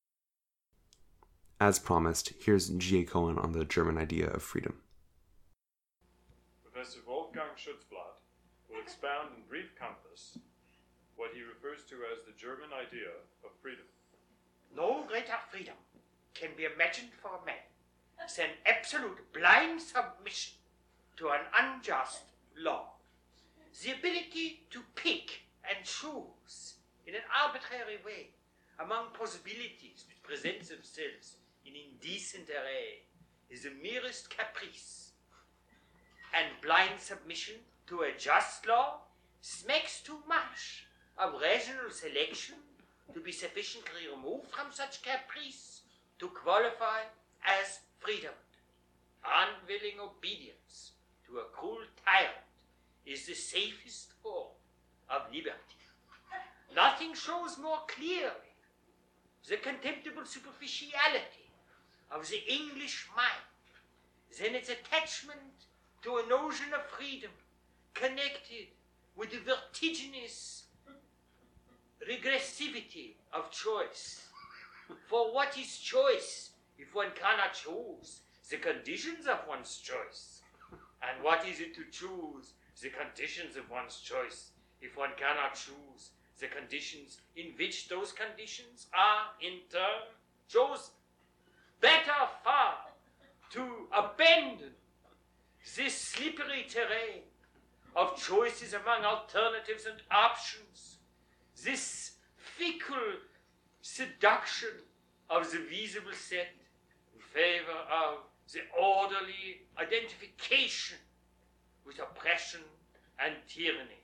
As promised, here's G A. Cohen on the German idea of freedom. Professor Wolfgang Schutzblatt will expound in brief compass what he refers to as the German idea of freedom. No greater freedom can be imagined for a man than absolute blind submission to an unjust law. The ability to pick and choose in an arbitrary way among possibilities which present themselves in indecent array is the merest caprice. And blind submission to a just law smacks too much of rational selection to be sufficiently removed from such caprice to qualify as freedom. Unwilling obedience to a cruel tyrant is the safest form of liberty. Nothing shows more clearly the contemptible superficiality of the English mind than its attachment to a notion of freedom connected with the vertiginous regressivity of choice. For what is choice if one cannot choose the conditions of one's choice? And what is it to choose the conditions of one's choice if one cannot choose the conditions in which those conditions are in turn chosen? Better far to abandon this slippery terrain of choices among alternatives and options, this fickle seduction of the visible set in favor of the orderly identification with oppression and tyranny.